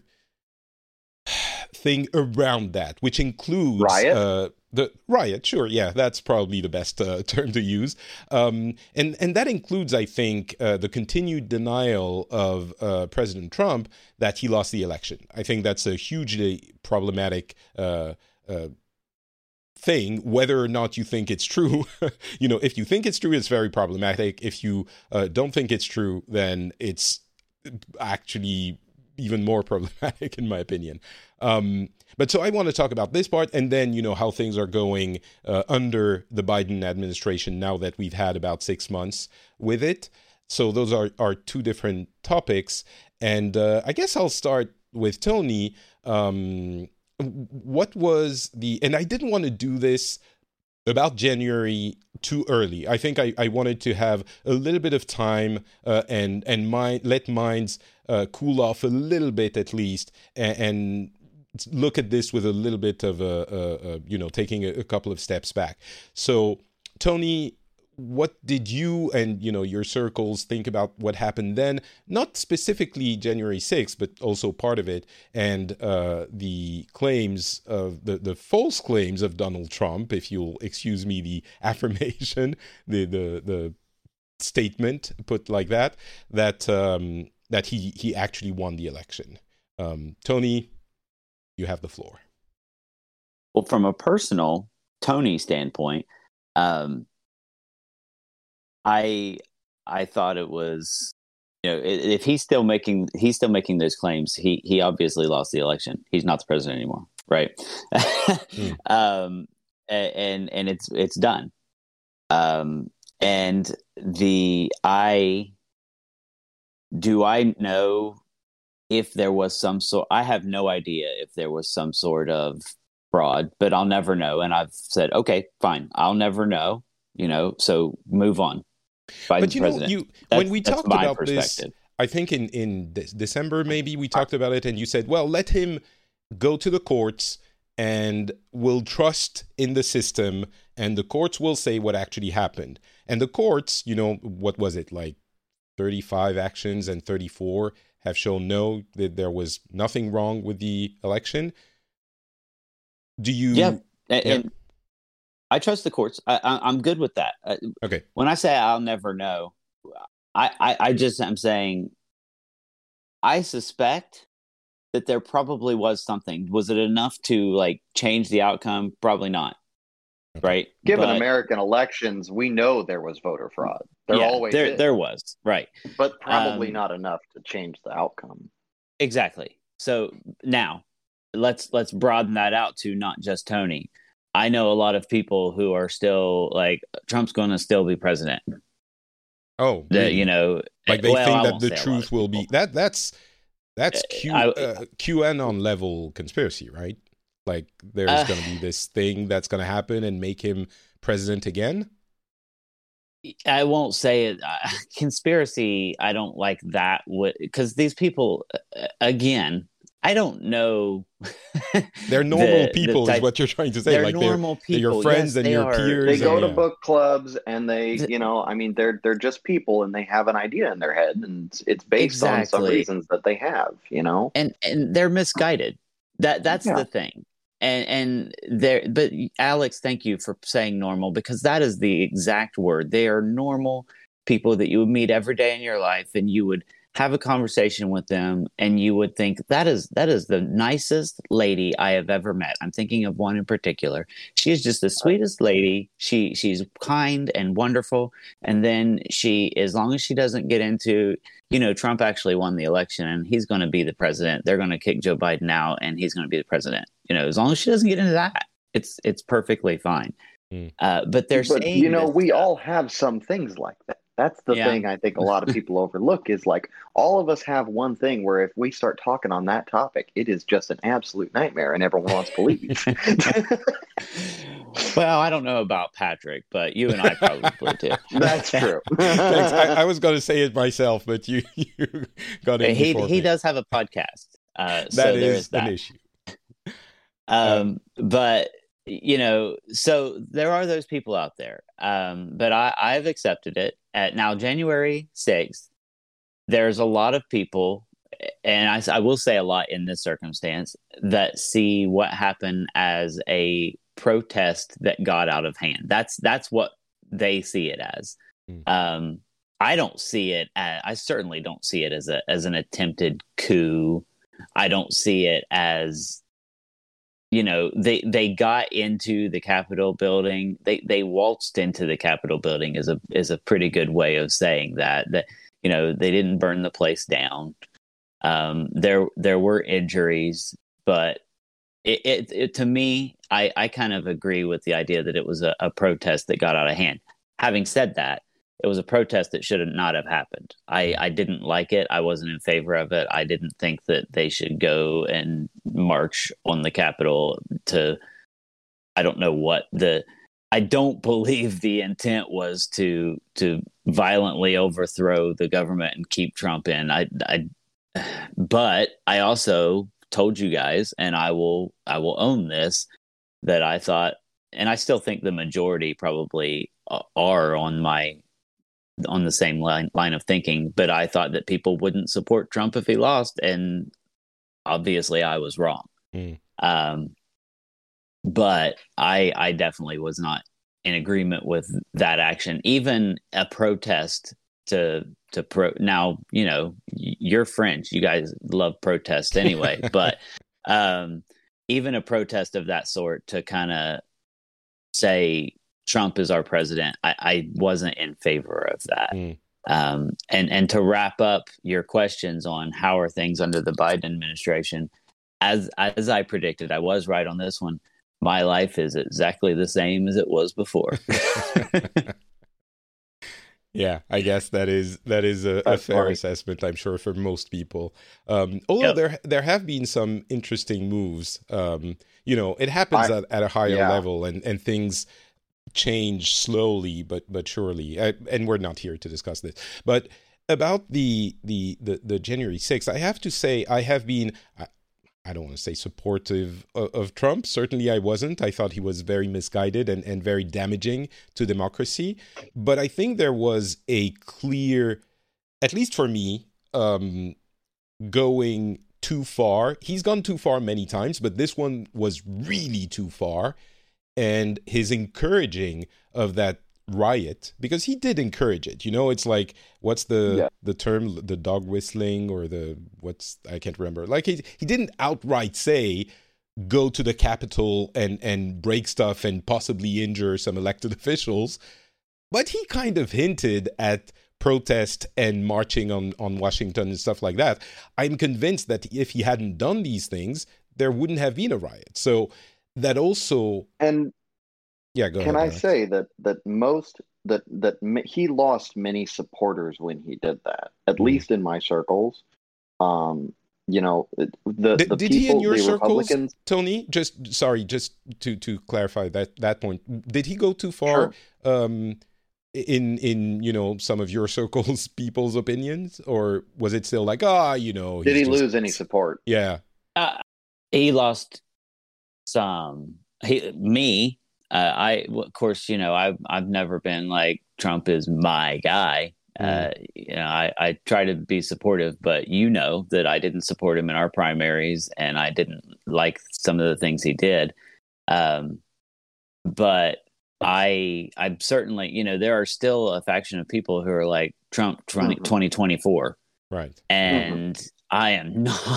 thing around that, which includes riot. Uh, the riot, sure, yeah, that's probably the best uh, term to use, um, and and that includes, I think, uh, the continued denial of uh, President Trump that he lost the election. I think that's a hugely problematic uh, uh, thing. Whether or not you think it's true, you know, if you think it's true, it's very problematic. If you uh, don't think it's true, then it's actually even more problematic, in my opinion. Um, but so I want to talk about this part, and then, you know, how things are going uh, under the Biden administration now that we've had about six months with it. So those are, are two different topics. And uh, I guess I'll start with Tony. Um, what was the, and I didn't want to do this about January too early. I think I, I wanted to have a little bit of time uh, and, and mind, let minds uh, cool off a little bit at least, and, and look at this with a little bit of a, a, a you know, taking a, a couple of steps back. So, Tony, what did you and, you know, your circles think about what happened then? Not specifically January sixth, but also part of it, and uh, the claims of the, the false claims of Donald Trump, if you'll excuse me, the affirmation, the the the statement put like that, that um, that he he actually won the election. Um, Tony, you have the floor. Well, from a personal Tony standpoint, um, I I thought it was, you know, if he's still making he's still making those claims, he he obviously lost the election. He's not the president anymore, right? mm. um, and and it's it's done. Um, and the I do I know if there was some sort. I have no idea if there was some sort of fraud, but I'll never know. And I've said, okay, fine, I'll never know. You know, so move on. Biden's but you president. know, you that's, when we talked about this, I think in in de- December maybe we talked about it, and you said, well, let him go to the courts, and we'll trust in the system, and the courts will say what actually happened. And the courts, you know, what was it, like thirty-five actions, and thirty-four have shown no, that there was nothing wrong with the election. Do you? Yeah, and, yeah. and I trust the courts. I, I, I'm good with that. Okay. When I say I'll never know, I, I, I just am saying I suspect that there probably was something. Was it enough to like change the outcome? Probably not. Okay. Right. Given but, American elections, we know there was voter fraud. There yeah, always there is. there was, right, but probably um, not enough to change the outcome. Exactly. So now let's let's broaden that out to not just Tony. I know a lot of people who are still like, Trump's going to still be president. Oh, the, you know, like they well, think I that the truth will be that. That's that's Q I, uh, QAnon level conspiracy, right? Like there's uh, going to be this thing that's going to happen and make him president again. I won't say it. Uh, conspiracy. I don't like that because these people, uh, again, I don't know. They're normal the, people, the type, is what you're trying to say. They're like normal they're, people. They're your friends yes, and they your are, peers. They go and, to yeah. book clubs, and they, you know, I mean, they're they're just people, and they have an idea in their head, and it's, it's based exactly. on some reasons that they have, you know, and and they're misguided. That that's Yeah. the thing. And and there, but Alex, thank you for saying normal, because that is the exact word. They are normal people that you would meet every day in your life, and you would have a conversation with them, and you would think that is that is the nicest lady I have ever met. I'm thinking of one in particular. She is just the sweetest lady. She she's kind and wonderful. And then she, as long as she doesn't get into, you know, Trump actually won the election and he's going to be the president. They're going to kick Joe Biden out and he's going to be the president. You know, as long as she doesn't get into that, it's it's perfectly fine. Mm. Uh, but they're but saying, you know, this we stuff. all have some things like that. That's the Yeah. thing I think a lot of people overlook is like all of us have one thing where if we start talking on that topic, it is just an absolute nightmare and everyone wants to leave. Well, I don't know about Patrick, but you and I probably do. That's true. Thanks. I, I was going to say it myself, but you, you got it he before he me. does have a podcast. Uh, so That there is is that. an issue. Um, but you know, so there are those people out there. Um, but I, I've accepted it. At now January sixth, there's a lot of people, and I, I will say a lot in this circumstance, that see what happened as a protest that got out of hand. That's that's what they see it as. Mm. Um, I don't see it as, I certainly don't see it as a as an attempted coup. I don't see it as, you know, they they got into the Capitol building. They they waltzed into the Capitol building is a is a pretty good way of saying that. That, you know, they didn't burn the place down. Um, there there were injuries, but it, it, it to me, I, I kind of agree with the idea that it was a, a protest that got out of hand. Having said that, it was a protest that should not have happened. I, I didn't like it. I wasn't in favor of it. I didn't think that they should go and march on the Capitol to, I don't know what the, I don't believe the intent was to to violently overthrow the government and keep Trump in. I, I, but I also told you guys, and I will I will own this, that I thought, and I still think the majority probably are on my on the same line line of thinking, but I thought that people wouldn't support Trump if he lost, and obviously I was wrong. Mm. Um, but I I definitely was not in agreement with that action. Even a protest to to pro now, you know, you're French, you guys love protests anyway, but um, even a protest of that sort to kind of say Trump is our president, I, I wasn't in favor of that. Mm. Um, and and to wrap up your questions on how are things under the Biden administration, as as I predicted, I was right on this one. My life is exactly the same as it was before. Yeah, I guess that is that is a, a fair funny. assessment, I'm sure, for most people. Um, although Yep. there there have been some interesting moves. Um, you know, it happens I- at, at a higher yeah. level, and, and things change slowly but but surely. I, and we're not here to discuss this. But about the the the, the January sixth, I have to say I have been. I, I don't want to say supportive of, of Trump. Certainly I wasn't. I thought he was very misguided and, and very damaging to democracy. But I think there was a clear, at least for me, um, going too far. He's gone too far many times, but this one was really too far. And his encouraging of that riot, because he did encourage it, you know, it's like, what's the Yeah. the term, the dog whistling, or the what's I can't remember, like he he didn't outright say go to the Capitol and and break stuff and possibly injure some elected officials, but he kind of hinted at protest and marching on on Washington and stuff like that. I'm convinced that if he hadn't done these things, there wouldn't have been a riot. So that also, And yeah, go can ahead, I Alex. say that that most that that m- he lost many supporters when he did that, at Mhm. least in my circles. Um, you know, it- the Did, the did people, he in your the circles, Republicans. Tony? Just sorry, just to to clarify that that point. Did he go too far? Um, in in you know some of your circles, people's opinions, or was it still like, ah, you know, Did he's he just- lose any support? Yeah. Uh, he lost some. He, me, uh, I of course, you know, I've I've never been like Trump is my guy. Mm. Uh, you know, I, I try to be supportive, but you know that I didn't support him in our primaries, and I didn't like some of the things he did. Um, but I, I'm certainly, you know, there are still a faction of people who are like Trump twenty, Mhm. twenty twenty-four, Right. and I am not.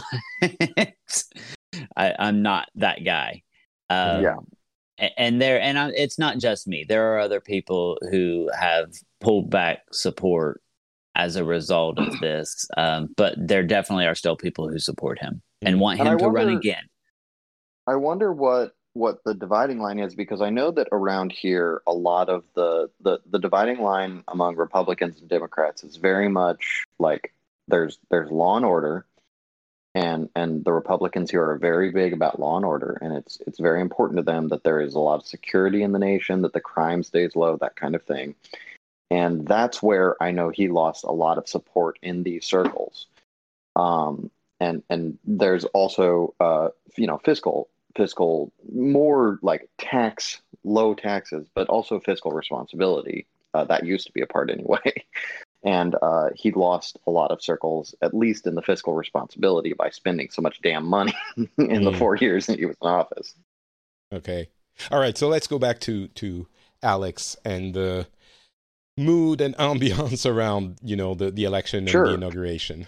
I, I'm not that guy. Um, Yeah. a- And there, and I, it's not just me. There are other people who have pulled back support as a result of this. Um, but there definitely are still people who support him and want And him I to run wonder- again. I wonder what what the dividing line is, because I know that around here a lot of the the, the dividing line among Republicans and Democrats is very much like there's there's law and order, and and the Republicans here are very big about law and order, and it's it's very important to them that there is a lot of security in the nation, that the crime stays low, that kind of thing. And that's where I know he lost a lot of support in these circles. Um, and and there's also uh, you know fiscal fiscal more like tax low taxes, but also fiscal responsibility. Uh, that used to be a part anyway. And uh, he lost a lot of circles, at least in the fiscal responsibility, by spending so much damn money in the Mm. four years that he was in office. Okay. All right. So let's go back to to Alex and the mood and ambiance around, you know, the the election and Sure. the inauguration.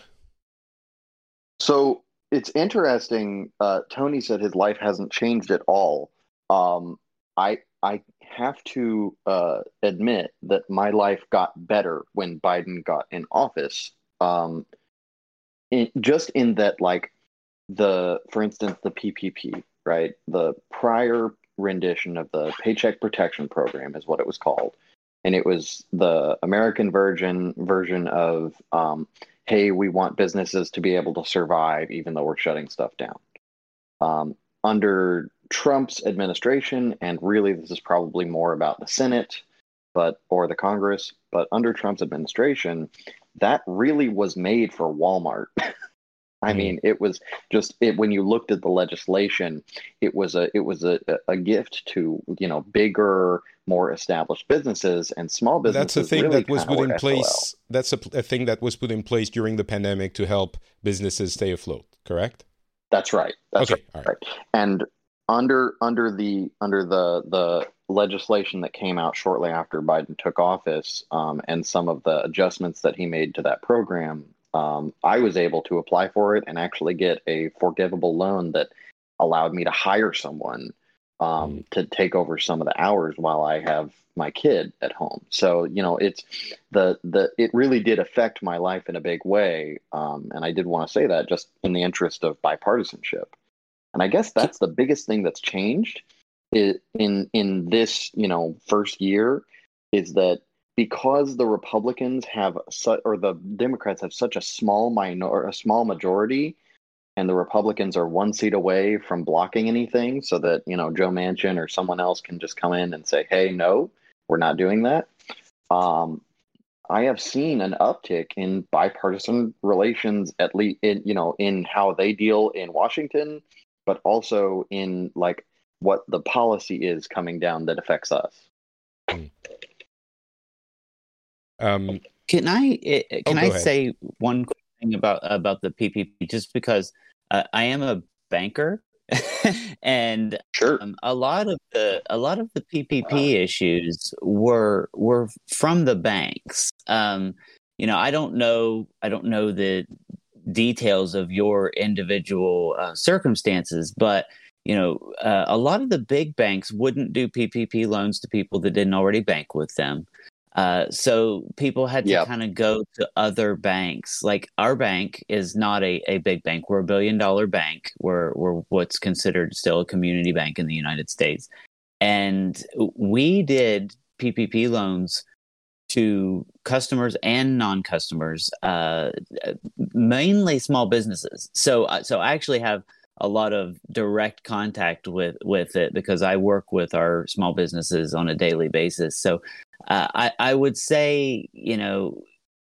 So it's interesting. Uh, Tony said his life hasn't changed at all. Um, I I have to uh, admit that my life got better when Biden got in office. Um, in, just in that, like the, for instance, the P P P, right? The prior rendition of the Paycheck Protection Program is what it was called, and it was the American version version of, um, hey, we want businesses to be able to survive even though we're shutting stuff down. Um, under Trump's administration, and really this is probably more about the Senate, but or the Congress, but under Trump's administration, that really was made for Walmart. I Mm. mean, it was just it when you looked at the legislation, it was a it was a, a gift to, you know, bigger, more established businesses, and small businesses. That's a thing really that was kinda put were in S O L. place. That's a, a thing that was put in place during the pandemic to help businesses stay afloat. Correct? That's right. That's Okay. right. All right. Right. And under under the under the the legislation that came out shortly after Biden took office, um, and some of the adjustments that he made to that program, um, I was able to apply for it and actually get a forgivable loan that allowed me to hire someone um, to take over some of the hours while I have my kid at home. So, you know, it's the the it really did affect my life in a big way, um, and I did want to say that just in the interest of bipartisanship. And I guess that's the biggest thing that's changed i- in in this, you know, first year, is that because the Republicans have su- or the Democrats have such a small minor a small majority, and the Republicans are one seat away from blocking anything, so that, you know, Joe Manchin or someone else can just come in and say, "Hey, no, we're not doing that." Um, I have seen an uptick in bipartisan relations, at least in, you know, in how they deal in Washington, but also in like what the policy is coming down that affects us. Um, Can I eh, Oh, can go I ahead. say one quick thing about about the P P P? Just because uh, I am a banker, and Sure. um, a lot of the a lot of the P P P issues were were from the banks. Um, you know, I don't know I don't know the details of your individual uh, circumstances, but you know, uh, a lot of the big banks wouldn't do P P P loans to people that didn't already bank with them. Uh, so people had to Yep. kind of go to other banks. Like our bank is not a, a big bank. We're a billion dollar bank. We're, we're what's considered still a community bank in the United States. And we did P P P loans to customers and non-customers, uh, mainly small businesses. So, uh, so I actually have a lot of direct contact with, with it because I work with our small businesses on a daily basis. So uh, I, I would say, you know,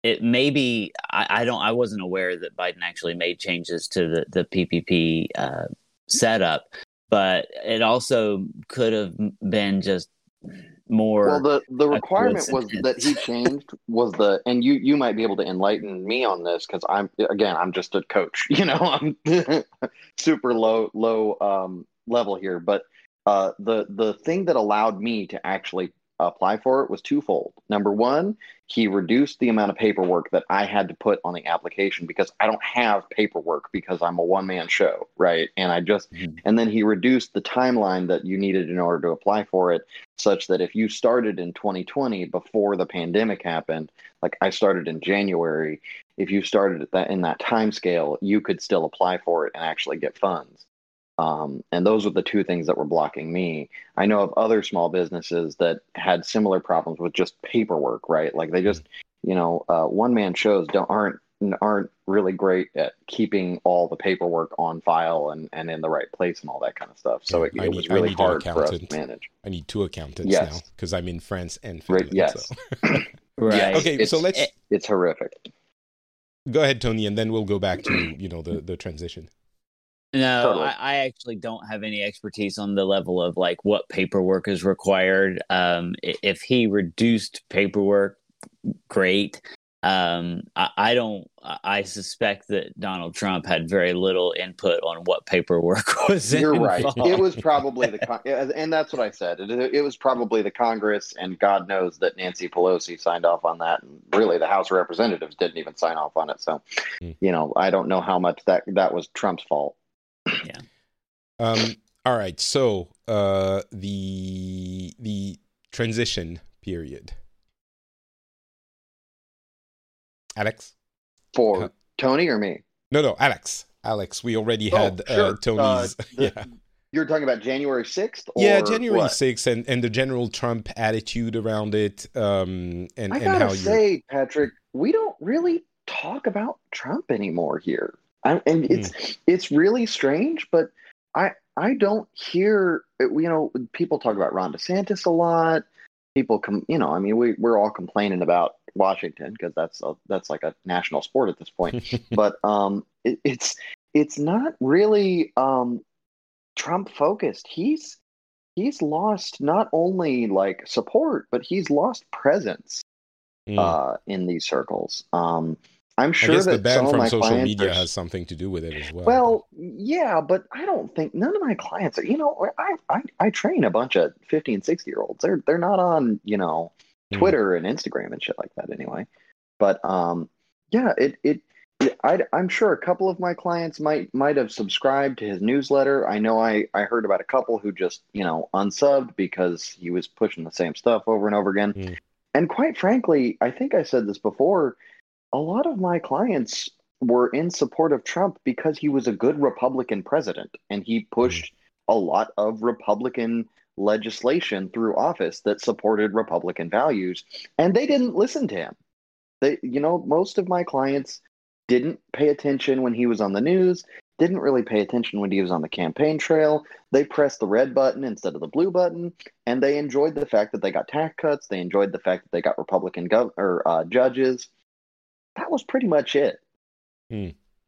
it maybe I, I don't I wasn't aware that Biden actually made changes to the the P P P uh, setup, but it also could have been just more. Well, the the requirement was that he changed was the, and you you might be able to enlighten me on this because I'm again I'm just a coach, you know, I'm super low low um, level here, but uh, the the thing that allowed me to actually apply for it was twofold. Number one, he reduced the amount of paperwork that I had to put on the application because I don't have paperwork because I'm a one man show, right? And I just, mm-hmm. and then he reduced the timeline that you needed in order to apply for it, such that if you started in twenty twenty before the pandemic happened, like I started in January, if you started at that in that time scale, you could still apply for it and actually get funds. Um, and those were the two things that were blocking me. I know of other small businesses that had similar problems with just paperwork, right? Like they just, you know, uh, one-man shows don't aren't aren't really great at keeping all the paperwork on file and, and in the right place and all that kind of stuff. So yeah, it, it need, was really hard for us to manage. I need two accountants yes. now because I'm in France and Finland. Right, yes. So. right. Yeah, okay, it's, so let's. It, it's horrific. Go ahead, Tony, and then we'll go back to you know the the transition. No, Totally. I, I actually don't have any expertise on the level of like what paperwork is required. Um, if he reduced paperwork, great. Um, I, I don't. I suspect that Donald Trump had very little input on what paperwork was. You're involved. right. It was probably the, and that's what I said. It, it was probably the Congress, and God knows that Nancy Pelosi signed off on that. And really, the House of Representatives didn't even sign off on it. So, mm. you know, I don't know how much that that was Trump's fault. Yeah. Um, all right. So uh, the the transition period. Alex? For uh, Tony or me? No, no, Alex. Alex, we already oh, had sure. uh, Tony's. Uh, the, yeah. You're talking about January sixth? Or yeah, January what? sixth and, and the general Trump attitude around it. Um, and, I and gotta how say, you're... Patrick, we don't really talk about Trump anymore here. I, and it's mm. it's really strange, but I I don't hear, you know, people talk about Ron DeSantis a lot. People come, you know, I mean, we we're all complaining about Washington because that's a, that's like a national sport at this point. but um, it, it's it's not really um, Trump focused. He's he's lost not only like support, but he's lost presence mm. uh, in these circles. Um, I'm sure I guess that the ban some from of my social media are, has something to do with it as well. Well, yeah, but I don't think none of my clients are. You know, I I, I train a bunch of fifty and sixty year olds. They're they're not on you know Twitter mm. and Instagram and shit like that anyway. But um, yeah, it it. I, I'm sure a couple of my clients might might have subscribed to his newsletter. I know I, I heard about a couple who just, you know, unsubbed because he was pushing the same stuff over and over again. Mm. And quite frankly, I think I said this before, a lot of my clients were in support of Trump because he was a good Republican president and he pushed mm. a lot of Republican legislation through office that supported Republican values, and they didn't listen to him. They, you know, most of my clients didn't pay attention when he was on the news, didn't really pay attention when he was on the campaign trail. They pressed the red button instead of the blue button, and they enjoyed the fact that they got tax cuts. They enjoyed the fact that they got Republican gov- or uh, judges. That was pretty much it. Hmm.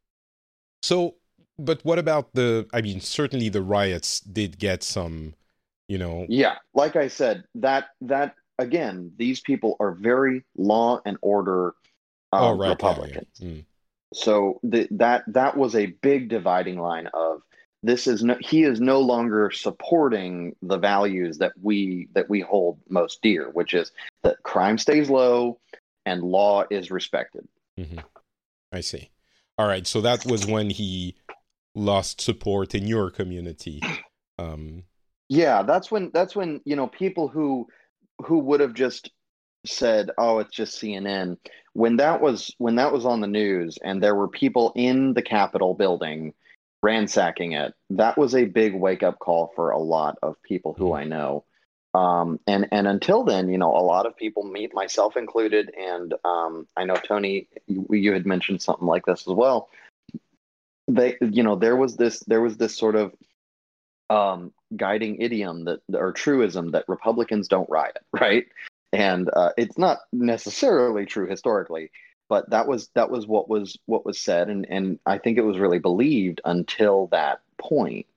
So, but what about the, I mean, certainly the riots did get some, you know. Yeah, like I said, that, that again, these people are very law and order um, oh, right, Republicans. Yeah, yeah. Hmm. So the, that that was a big dividing line of this is no, he is no longer supporting the values that we that we hold most dear, which is that crime stays low and law is respected. Mm-hmm. I see. All right, so that was when he lost support in your community. Um, yeah, that's when that's when you know people who who would have just said, "Oh, it's just C N N." When that was when that was on the news, and there were people in the Capitol building ransacking it, that was a big wake up call for a lot of people who I know. Um, and and until then, you know, a lot of people, me myself included, and um, I know Tony, you, you had mentioned something like this as well. They, you know, there was this there was this sort of um, guiding idiom that or truism that Republicans don't riot, right? And uh, it's not necessarily true historically, but that was that was what was what was said, and and I think it was really believed until that point.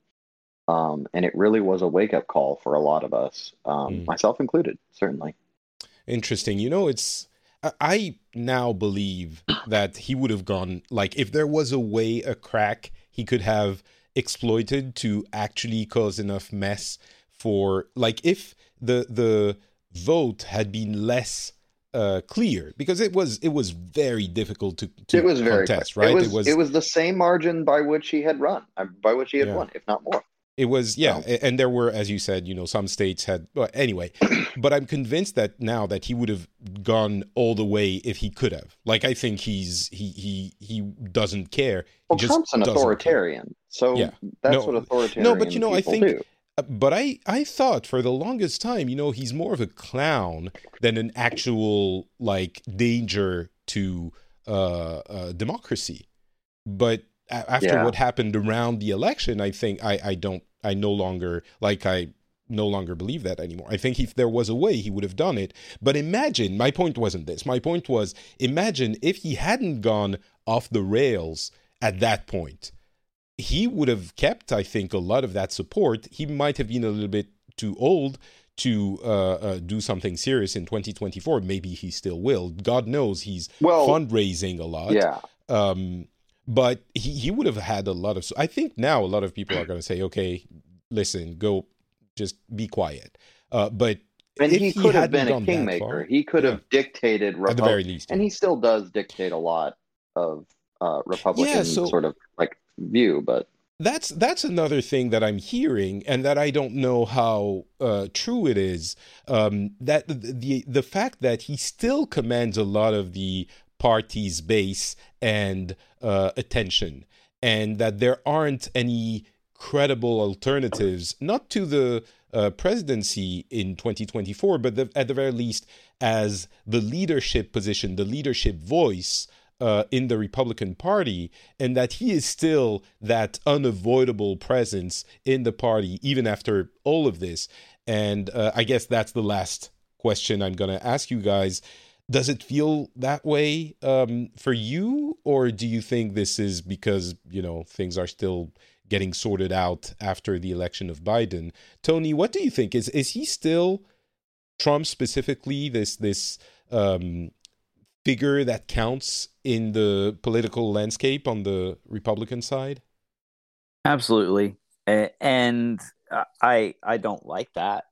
Um, and it really was a wake up call for a lot of us, um, Mm. myself included, certainly. Interesting. You know, it's I- I now believe that he would have gone, like, if there was a way, a crack he could have exploited to actually cause enough mess for, like, if the the vote had been less uh, clear, because it was it was very difficult to, to It was very contest, quick. right? It was, it was the same margin by which he had run, uh, by which he had Yeah. won, if not more. It was, yeah, So- a- and there were, as you said, you know, some states had, well, anyway, but I'm convinced that now that he would have gone all the way if he could have. Like, I think he's, he, he, he doesn't care. He Well, just Trump's an doesn't care. authoritarian, so Yeah. that's No, what authoritarian no, but you know, I people think, do. uh, but I, I thought for the longest time, you know, he's more of a clown than an actual, like, danger to uh, uh, democracy. But a- after Yeah. what happened around the election, I think I, I don't, I no longer, like, I no longer believe that anymore. I think if there was a way, he would have done it. But imagine, my point wasn't this. My point was, imagine if he hadn't gone off the rails at that point. He would have kept, I think, a lot of that support. He might have been a little bit too old to uh, uh, do something serious in twenty twenty-four. Maybe he still will. God knows he's Well, fundraising a lot. Yeah. Um, but he, he would have had a lot of, I think now a lot of people are going to say, okay, listen, go, just be quiet. Uh, but And if he could have hadn't been a gone that kingmaker. far, He could yeah, have dictated, at the Repu- very least. and he still does dictate a lot of uh, Republican Yeah, so- sort of like view. But That's that's another thing that I'm hearing, and that I don't know how uh, true it is. Um, that the, the the fact that he still commands a lot of the party's base and uh, attention, and that there aren't any credible alternatives, not to the uh, presidency in twenty twenty-four, but the, at the very least as the leadership position, the leadership voice Uh, in the Republican Party, and that he is still that unavoidable presence in the party even after all of this. And uh, I guess that's the last question I'm going to ask you guys. Does it feel that way um, for you, or do you think this is because, you know, things are still getting sorted out after the election of Biden? Tony, what do you think? Is is he still, Trump specifically, this this um, figure that counts in the political landscape on the Republican side? Absolutely. A- And uh, I I don't like that.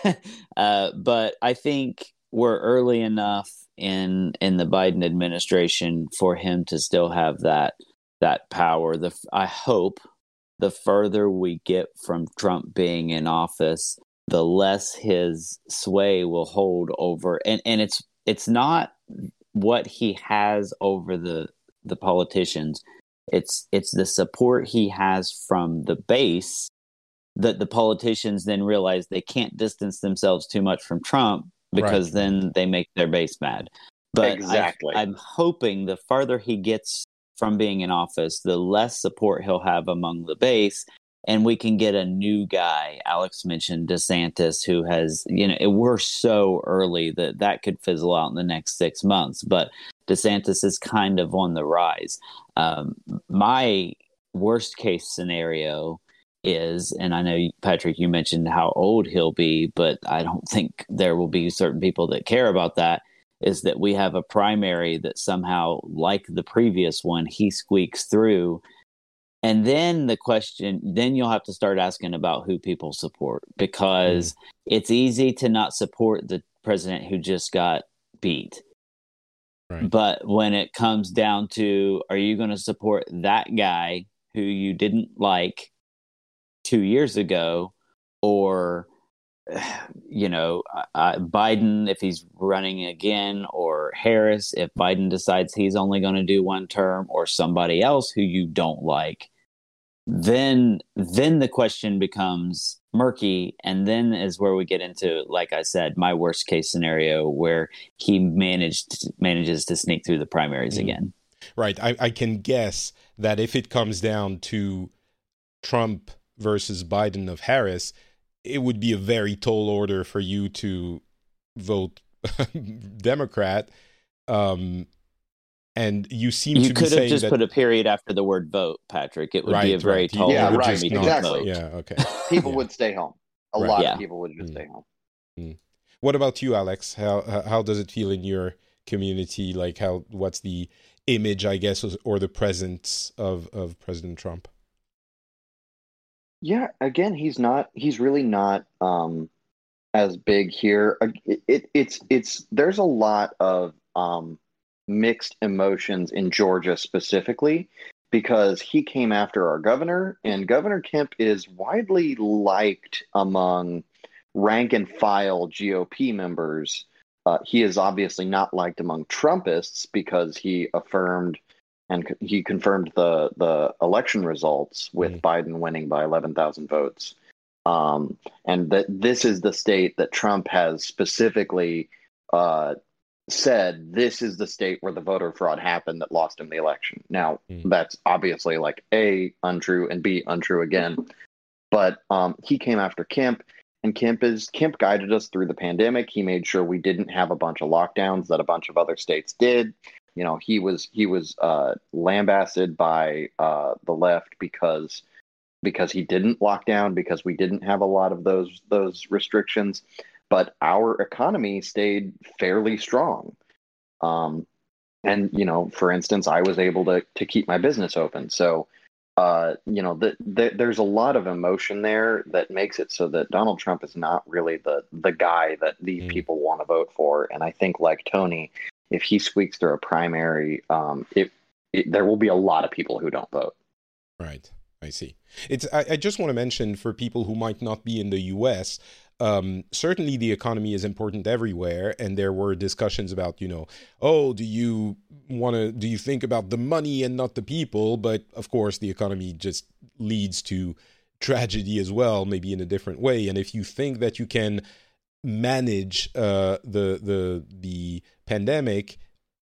uh, but I think we're early enough in in the Biden administration for him to still have that that power. The I hope the further we get from Trump being in office, the less his sway will hold over. And and it's it's not what he has over the the politicians. It's it's the support he has from the base that the politicians then realize they can't distance themselves too much from Trump, because Right. then they make their base mad. But Exactly. I, I'm hoping the farther he gets from being in office, the less support he'll have among the base, and we can get a new guy. Alex mentioned DeSantis, who has, you know, it, we're so early that that could fizzle out in the next six months, but DeSantis is kind of on the rise. Um, my worst case scenario is, and I know, Patrick, you mentioned how old he'll be, but I don't think there will be certain people that care about that, is that we have a primary that somehow, like the previous one, he squeaks through. And then the question, then you'll have to start asking about who people support, because mm. it's easy to not support the president who just got beat. Right. But when it comes down to, are you going to support that guy who you didn't like two years ago, or, you know, uh, Biden if he's running again, or Harris if Biden decides he's only going to do one term, or somebody else who you don't like, then then the question becomes murky. And then is where we get into, like I said, my worst case scenario, where he managed manages to sneak through the primaries mm. again. Right. I, I can guess that if it comes down to Trump versus Biden of Harris, it would be a very tall order for you to vote Democrat. Um, And you seem you to be could have saying just that, put a period after the word vote, Patrick. It would right, be a very right. tall Yeah, order right, for me to exactly. vote. Yeah, okay. People Yeah. would stay home. A Right. lot Yeah. of people would just Mm. stay home. Mm. What about you, Alex? How how does it feel in your community? Like, how what's the image, I guess, or the presence of of President Trump? Yeah, again, he's not. He's really not um, as big here. Uh, It, it, it's it's there's a lot of um, mixed emotions in Georgia specifically because he came after our governor, and Governor Kemp is widely liked among rank and file G O P members. Uh, he is obviously not liked among Trumpists because he affirmed and c- he confirmed the the election results with Mm. Biden winning by eleven thousand votes. Um, and that this is the state that Trump has specifically uh, said this is the state where the voter fraud happened that lost him the election. Now, Mm. that's obviously like A, untrue, and B, untrue again. But um, he came after Kemp, and Kemp is Kemp guided us through the pandemic. He made sure we didn't have a bunch of lockdowns that a bunch of other states did. You know, he was he was uh, lambasted by uh, the left because because he didn't lock down, because we didn't have a lot of those those restrictions. But our economy stayed fairly strong. Um, and you know, for instance, I was able to to keep my business open. So uh, you know, the, the, there's a lot of emotion there that makes it so that Donald Trump is not really the the guy that these Mm. people want to vote for. And I think, like Tony, if he squeaks through a primary, um, it, it there will be a lot of people who don't vote. Right. I see. It's. I, I just want to mention for people who might not be in the U S. Um, certainly, the economy is important everywhere, and there were discussions about, you know, oh, do you want to? Do you think about the money and not the people? But of course, the economy just leads to tragedy as well, maybe in a different way. And if you think that you can manage uh, the the the pandemic,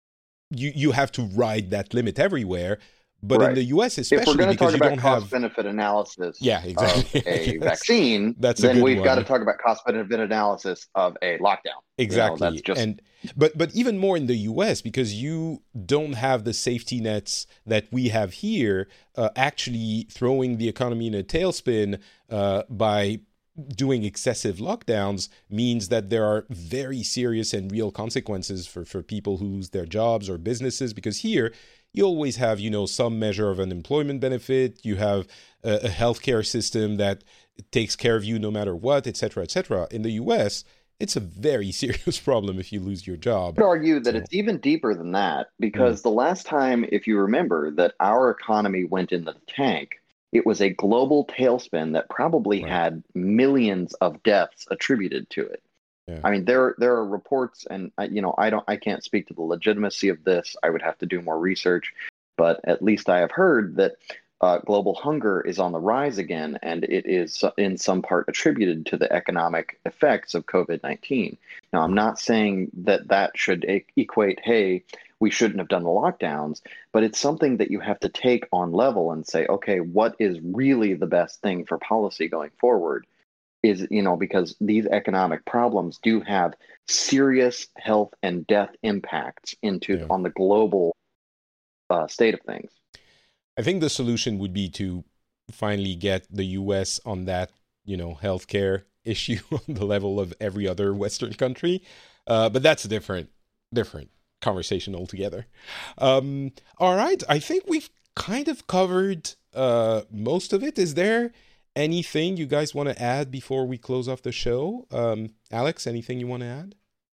you you have to ride that limit everywhere. But in Right. the U S, If we're especially going to because talk you about don't cost have, benefit analysis yeah, exactly. of a Yes. vaccine, That's a then good we've got to one. talk about cost benefit analysis of a lockdown. You know, Exactly. that's just And but but even more in the U S, because you don't have the safety nets that we have here, uh, actually throwing the economy in a tailspin uh, by doing excessive lockdowns means that there are very serious and real consequences for, for people who lose their jobs or businesses. Because here you always have, you know, some measure of unemployment benefit. You have a, a healthcare system that takes care of you no matter what, et cetera, et cetera. In the U S, it's a very serious problem if you lose your job. I would argue that So- it's even deeper than that because the last time, if you remember, that our economy went in the tank, it was a global tailspin that probably Right. had millions of deaths attributed to it. Yeah. I mean, there there are reports, and uh, you know, I don't, I can't speak to the legitimacy of this. I would have to do more research, but at least I have heard that uh, global hunger is on the rise again, and it is in some part attributed to the economic effects of COVID nineteen. Now, I'm not saying that that should e- equate, hey, we shouldn't have done the lockdowns, but it's something that you have to take on level and say, okay, what is really the best thing for policy going forward? Is, you know, because these economic problems do have serious health and death impacts into Yeah. on the global uh, state of things. I think the solution would be to finally get the U S on that, you know, healthcare issue on the level of every other Western country. Uh, but that's a different, different conversation altogether. Um, all right. I think we've kind of covered uh, most of it. Is there anything you guys want to add before we close off the show? Um, Alex, anything you want to add?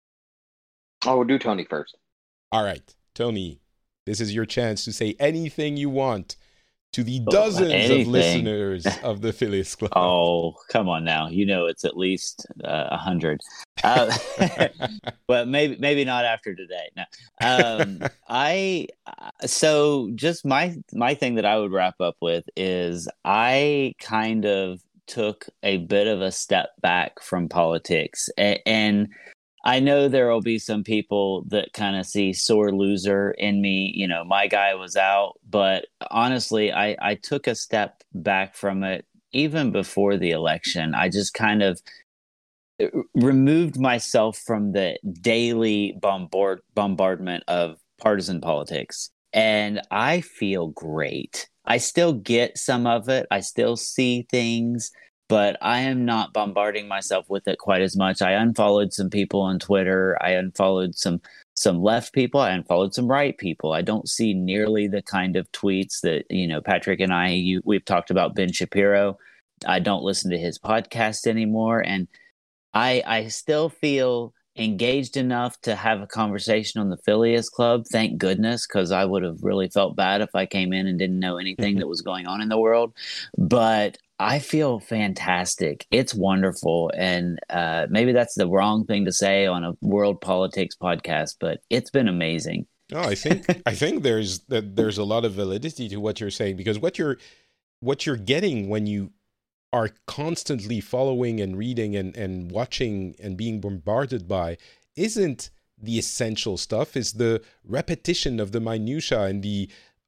Oh, we'll do Tony first. All right, Tony, this is your chance to say anything you want to the dozens of anything. listeners of the Phillies Club. Oh, come on now. You know it's at least uh, a hundred. Uh, but maybe maybe not after today. No. Um, I so just my my thing that I would wrap up with is I kind of took a bit of a step back from politics, and, and I know there will be some people that kind of see sore loser in me. You know, my guy was out, but honestly, I, I took a step back from it even before the election. I just kind of removed myself from the daily bombard bombardment of partisan politics. And I feel great. I still get some of it. I still see things, but I am not bombarding myself with it quite as much. I unfollowed some people on Twitter. I unfollowed some some left people. I unfollowed some right people. I don't see nearly the kind of tweets that, you know, Patrick and I, you, we've talked about Ben Shapiro. I don't listen to his podcast anymore. And I I still feel engaged enough to have a conversation on the Phileas Club. Thank goodness, because I would have really felt bad if I came in and didn't know anything that was going on in the world. But I feel fantastic. It's wonderful. And uh, maybe that's the wrong thing to say on a world politics podcast, but it's been amazing. No, I think I think there's that there's a lot of validity to what you're saying, because what you're what you're getting when you are constantly following and reading and, and watching and being bombarded by isn't the essential stuff, is the repetition of the minutia and the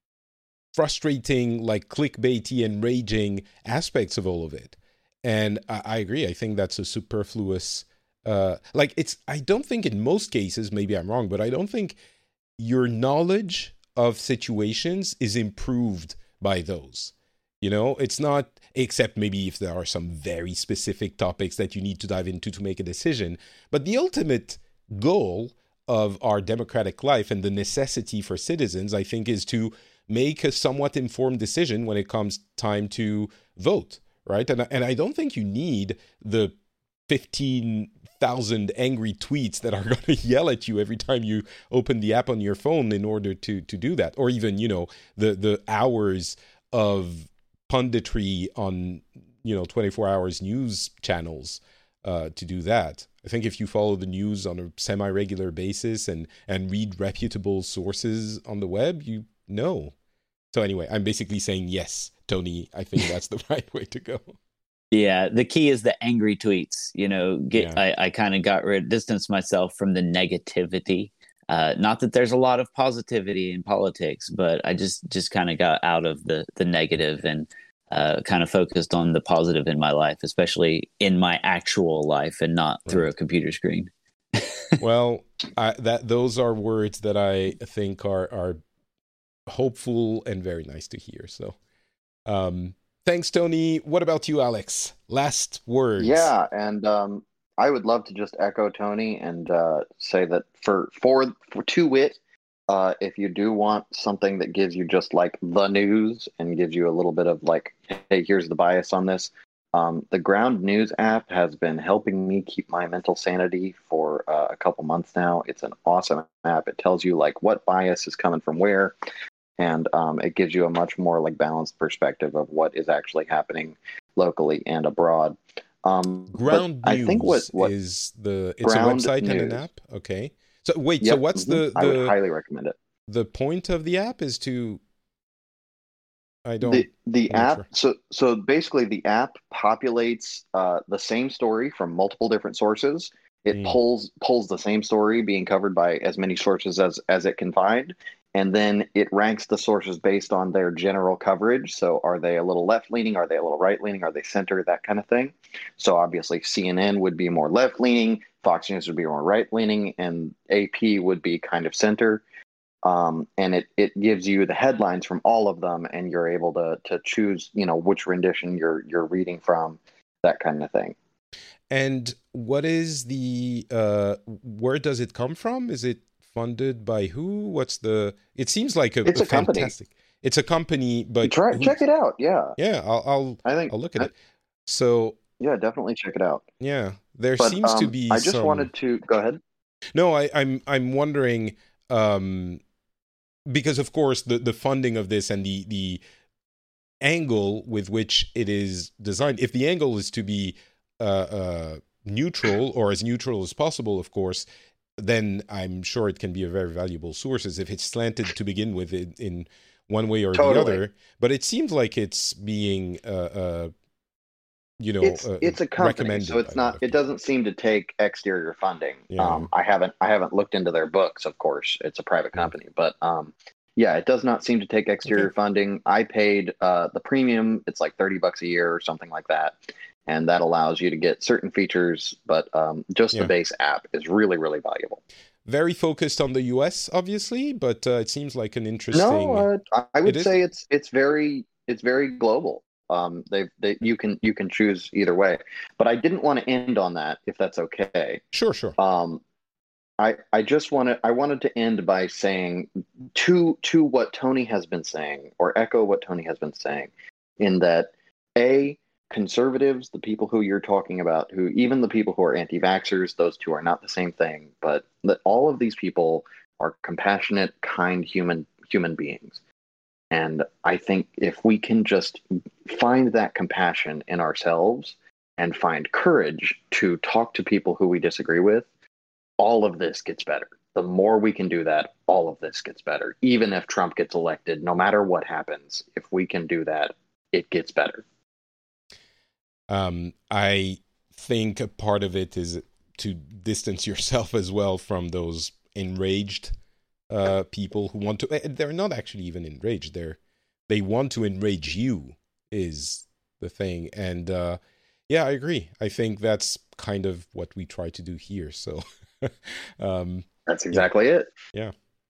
frustrating, like clickbaity and raging aspects of all of it. And I, I agree. I think that's a superfluous, uh, like it's, I don't think in most cases, maybe I'm wrong, but I don't think your knowledge of situations is improved by those. You know, it's not, except maybe if there are some very specific topics that you need to dive into to make a decision. But the ultimate goal of our democratic life and the necessity for citizens, I think, is to make a somewhat informed decision when it comes time to vote, right? And, and I don't think you need the fifteen thousand angry tweets that are going to yell at you every time you open the app on your phone in order to to do that. Or even, you know, the the hours of punditry on, you know, twenty-four hours news channels uh, to do that. I think if you follow the news on a semi-regular basis and, and read reputable sources on the web, you know. So anyway, I'm basically saying yes, Tony, I think that's the right way to go. Yeah, the key is the angry tweets. You know, get yeah. I, I kind of got rid, distanced myself from the negativity. Uh, not that there's a lot of positivity in politics, but I just, just kind of got out of the, the negative and uh, kind of focused on the positive in my life, especially in my actual life and not right. through a computer screen. Well, I, that those are words that I think are are hopeful and very nice to hear. So, um, thanks, Tony. What about you, Alex? Last words. Yeah, and um, I would love to just echo Tony and uh, say that for for for to wit, uh, if you do want something that gives you just like the news and gives you a little bit of like, hey, here's the bias on this. Um, the Ground News app has been helping me keep my mental sanity for uh, a couple months now. It's an awesome app. It tells you like what bias is coming from where, and um, it gives you a much more like balanced perspective of what is actually happening locally and abroad. Um, Ground News I think what, what is the it's a website News. And an app. Okay. So wait. Yep. So what's mm-hmm. the, the? I would highly recommend it. The point of the app is to. I don't. The the app. Sure. So so basically, the app populates uh, the same story from multiple different sources. It mm. pulls pulls the same story being covered by as many sources as as it can find, and then it ranks the sources based on their general coverage. So are they a little left leaning? Are they a little right leaning? Are they center? That kind of thing. So obviously, C N N would be more left leaning. Fox News would be more right leaning, and A P would be kind of center. Um, and it, it gives you the headlines from all of them, and you're able to to choose, you know, which rendition you're you're reading from, that kind of thing. And what is the uh, where does it come from? Is it funded by who? What's the? It seems like a, it's a, a fantastic. Company. It's a company, but try who, check it out. Yeah, yeah. I'll I'll I think I'll look at I, it. So yeah, definitely check it out. Yeah, there but, seems um, to be. I just some... wanted to go ahead. No, I, I'm I'm wondering. Um, Because of course the, the funding of this and the the angle with which it is designed, if the angle is to be uh, uh, neutral or as neutral as possible, of course, then I'm sure it can be a very valuable source. As if it's slanted to begin with in, in one way or totally. the other. But it seems like it's being uh, uh, you know, it's, uh, it's a company, so it's not. It doesn't seem to take exterior funding. Yeah. Um, I haven't, I haven't looked into their books. Of course, it's a private company, but um, yeah, it does not seem to take exterior okay. funding. I paid uh, the premium. It's like thirty bucks a year or something like that, and that allows you to get certain features. But um, just yeah. the base app is really, really valuable. very focused on the U S, obviously, but uh, it seems like an interesting. No, uh, I would It is? say it's it's very it's very global. Um, they they you can you can choose either way, but I didn't want to end on that, if that's okay. Sure, sure. Um, I I just wanted I wanted to end by saying to to what Tony has been saying, or echo what Tony has been saying, in that a conservatives, the people who you're talking about, who even the people who are anti-vaxxers, those two are not the same thing, but that all of these people are compassionate, kind human human beings. And I think if we can just find that compassion in ourselves and find courage to talk to people who we disagree with, all of this gets better. The more we can do that, all of this gets better. Even if Trump gets elected, no matter what happens, if we can do that, it gets better. Um, I think a part of it is to distance yourself as well from those enraged uh, people who want to. They're not actually even enraged. They're they want to enrage you is the thing. And uh, yeah, I agree. I think that's kind of what we try to do here. So um, that's exactly yeah. it. Yeah.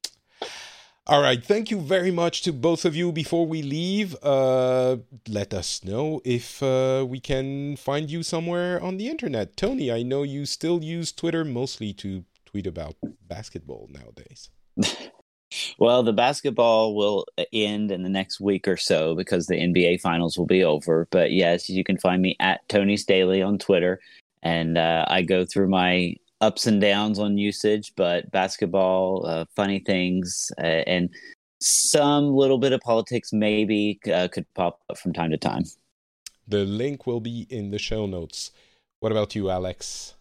All right. Thank you very much to both of you. Before we leave, uh, let us know if uh, we can find you somewhere on the internet. Tony, I know you still use Twitter mostly to tweet about basketball nowadays. Well, the basketball will end in the next week or so because the N B A finals will be over. But yes, you can find me at Tony's Daily on Twitter. And uh, I go through my ups and downs on usage, but basketball, uh, funny things, uh, and some little bit of politics maybe uh, could pop up from time to time. The link will be in the show notes. What about you, Alex?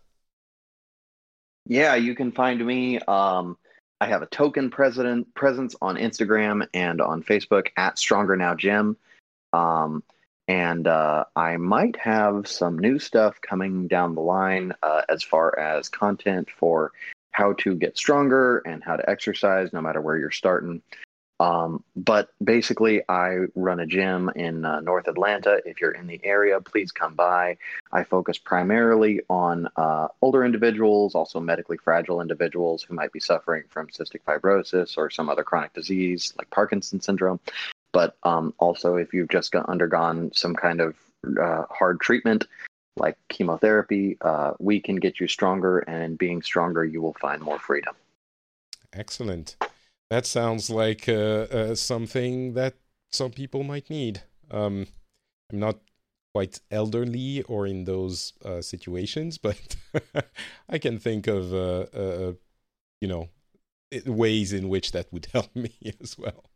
Yeah, you can find me. Um, I have a token president presence on Instagram and on Facebook at Stronger Now Jim. Um, And uh, I might have some new stuff coming down the line uh, as far as content for how to get stronger and how to exercise no matter where you're starting. Um, but basically, I run a gym in uh, North Atlanta. If you're in the area, please come by. I focus primarily on uh, older individuals, also medically fragile individuals who might be suffering from cystic fibrosis or some other chronic disease like Parkinson's syndrome. But um, also, if you've just got, undergone some kind of uh, hard treatment, like chemotherapy, uh, we can get you stronger. And in being stronger, you will find more freedom. Excellent. That sounds like uh, uh, something that some people might need. Um, I'm not quite elderly or in those uh, situations, but I can think of, uh, uh, you know, ways in which that would help me as well.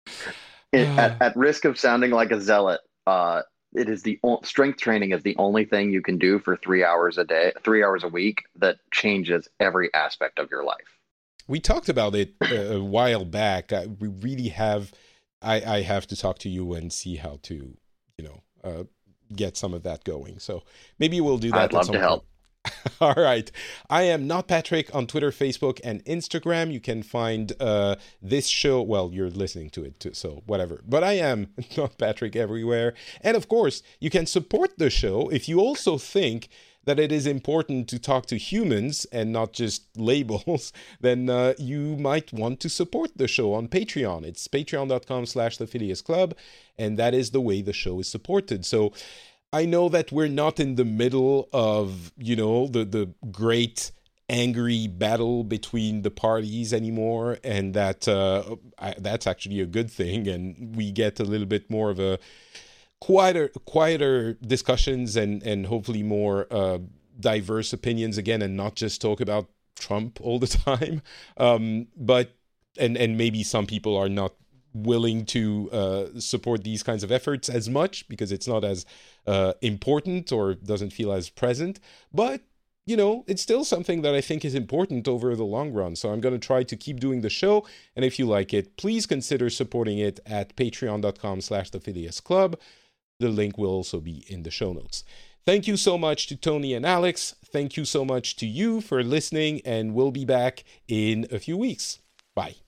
It, at, at risk of sounding like a zealot, uh, it is the o- strength training is the only thing you can do for three hours a day, three hours a week that changes every aspect of your life. We talked about it a while back. I, we really have. I, I have to talk to you and see how to, you know, uh, get some of that going. So maybe we'll do that. I'd love at some to help. point. All right. I am Not Patrick on Twitter, Facebook, and Instagram. You can find uh, this show. Well, you're listening to it, too, so whatever. But I am Not Patrick everywhere. And of course, you can support the show if you also think that it is important to talk to humans and not just labels, then uh, you might want to support the show on Patreon. It's patreon.com slash the Phileas Club, and that is the way the show is supported. So I know that we're not in the middle of, you know, the, the great angry battle between the parties anymore, and that uh, I, that's actually a good thing, and we get a little bit more of a quieter quieter discussions and, and hopefully more uh, diverse opinions again, and not just talk about Trump all the time. Um, but and, and maybe some people are not willing to uh, support these kinds of efforts as much because it's not as uh, important or doesn't feel as present. But, you know, it's still something that I think is important over the long run. So I'm going to try to keep doing the show. And if you like it, please consider supporting it at patreon.com slash the Phileas Club. The link will also be in the show notes. Thank you so much to Tony and Alex. Thank you so much to you for listening, and we'll be back in a few weeks. Bye.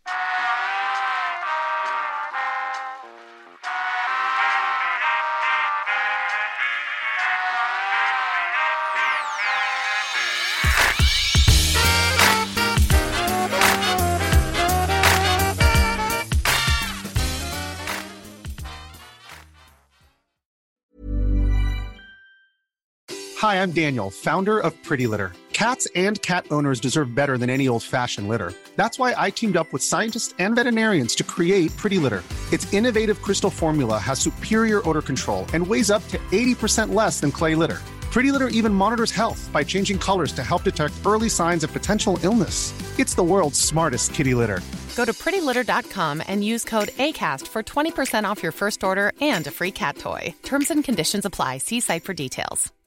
Hi, I'm Daniel, founder of Pretty Litter. Cats and cat owners deserve better than any old-fashioned litter. That's why I teamed up with scientists and veterinarians to create Pretty Litter. Its innovative crystal formula has superior odor control and weighs up to eighty percent less than clay litter. Pretty Litter even monitors health by changing colors to help detect early signs of potential illness. It's the world's smartest kitty litter. Go to pretty litter dot com and use code ACAST for twenty percent off your first order and a free cat toy. Terms and conditions apply. See site for details.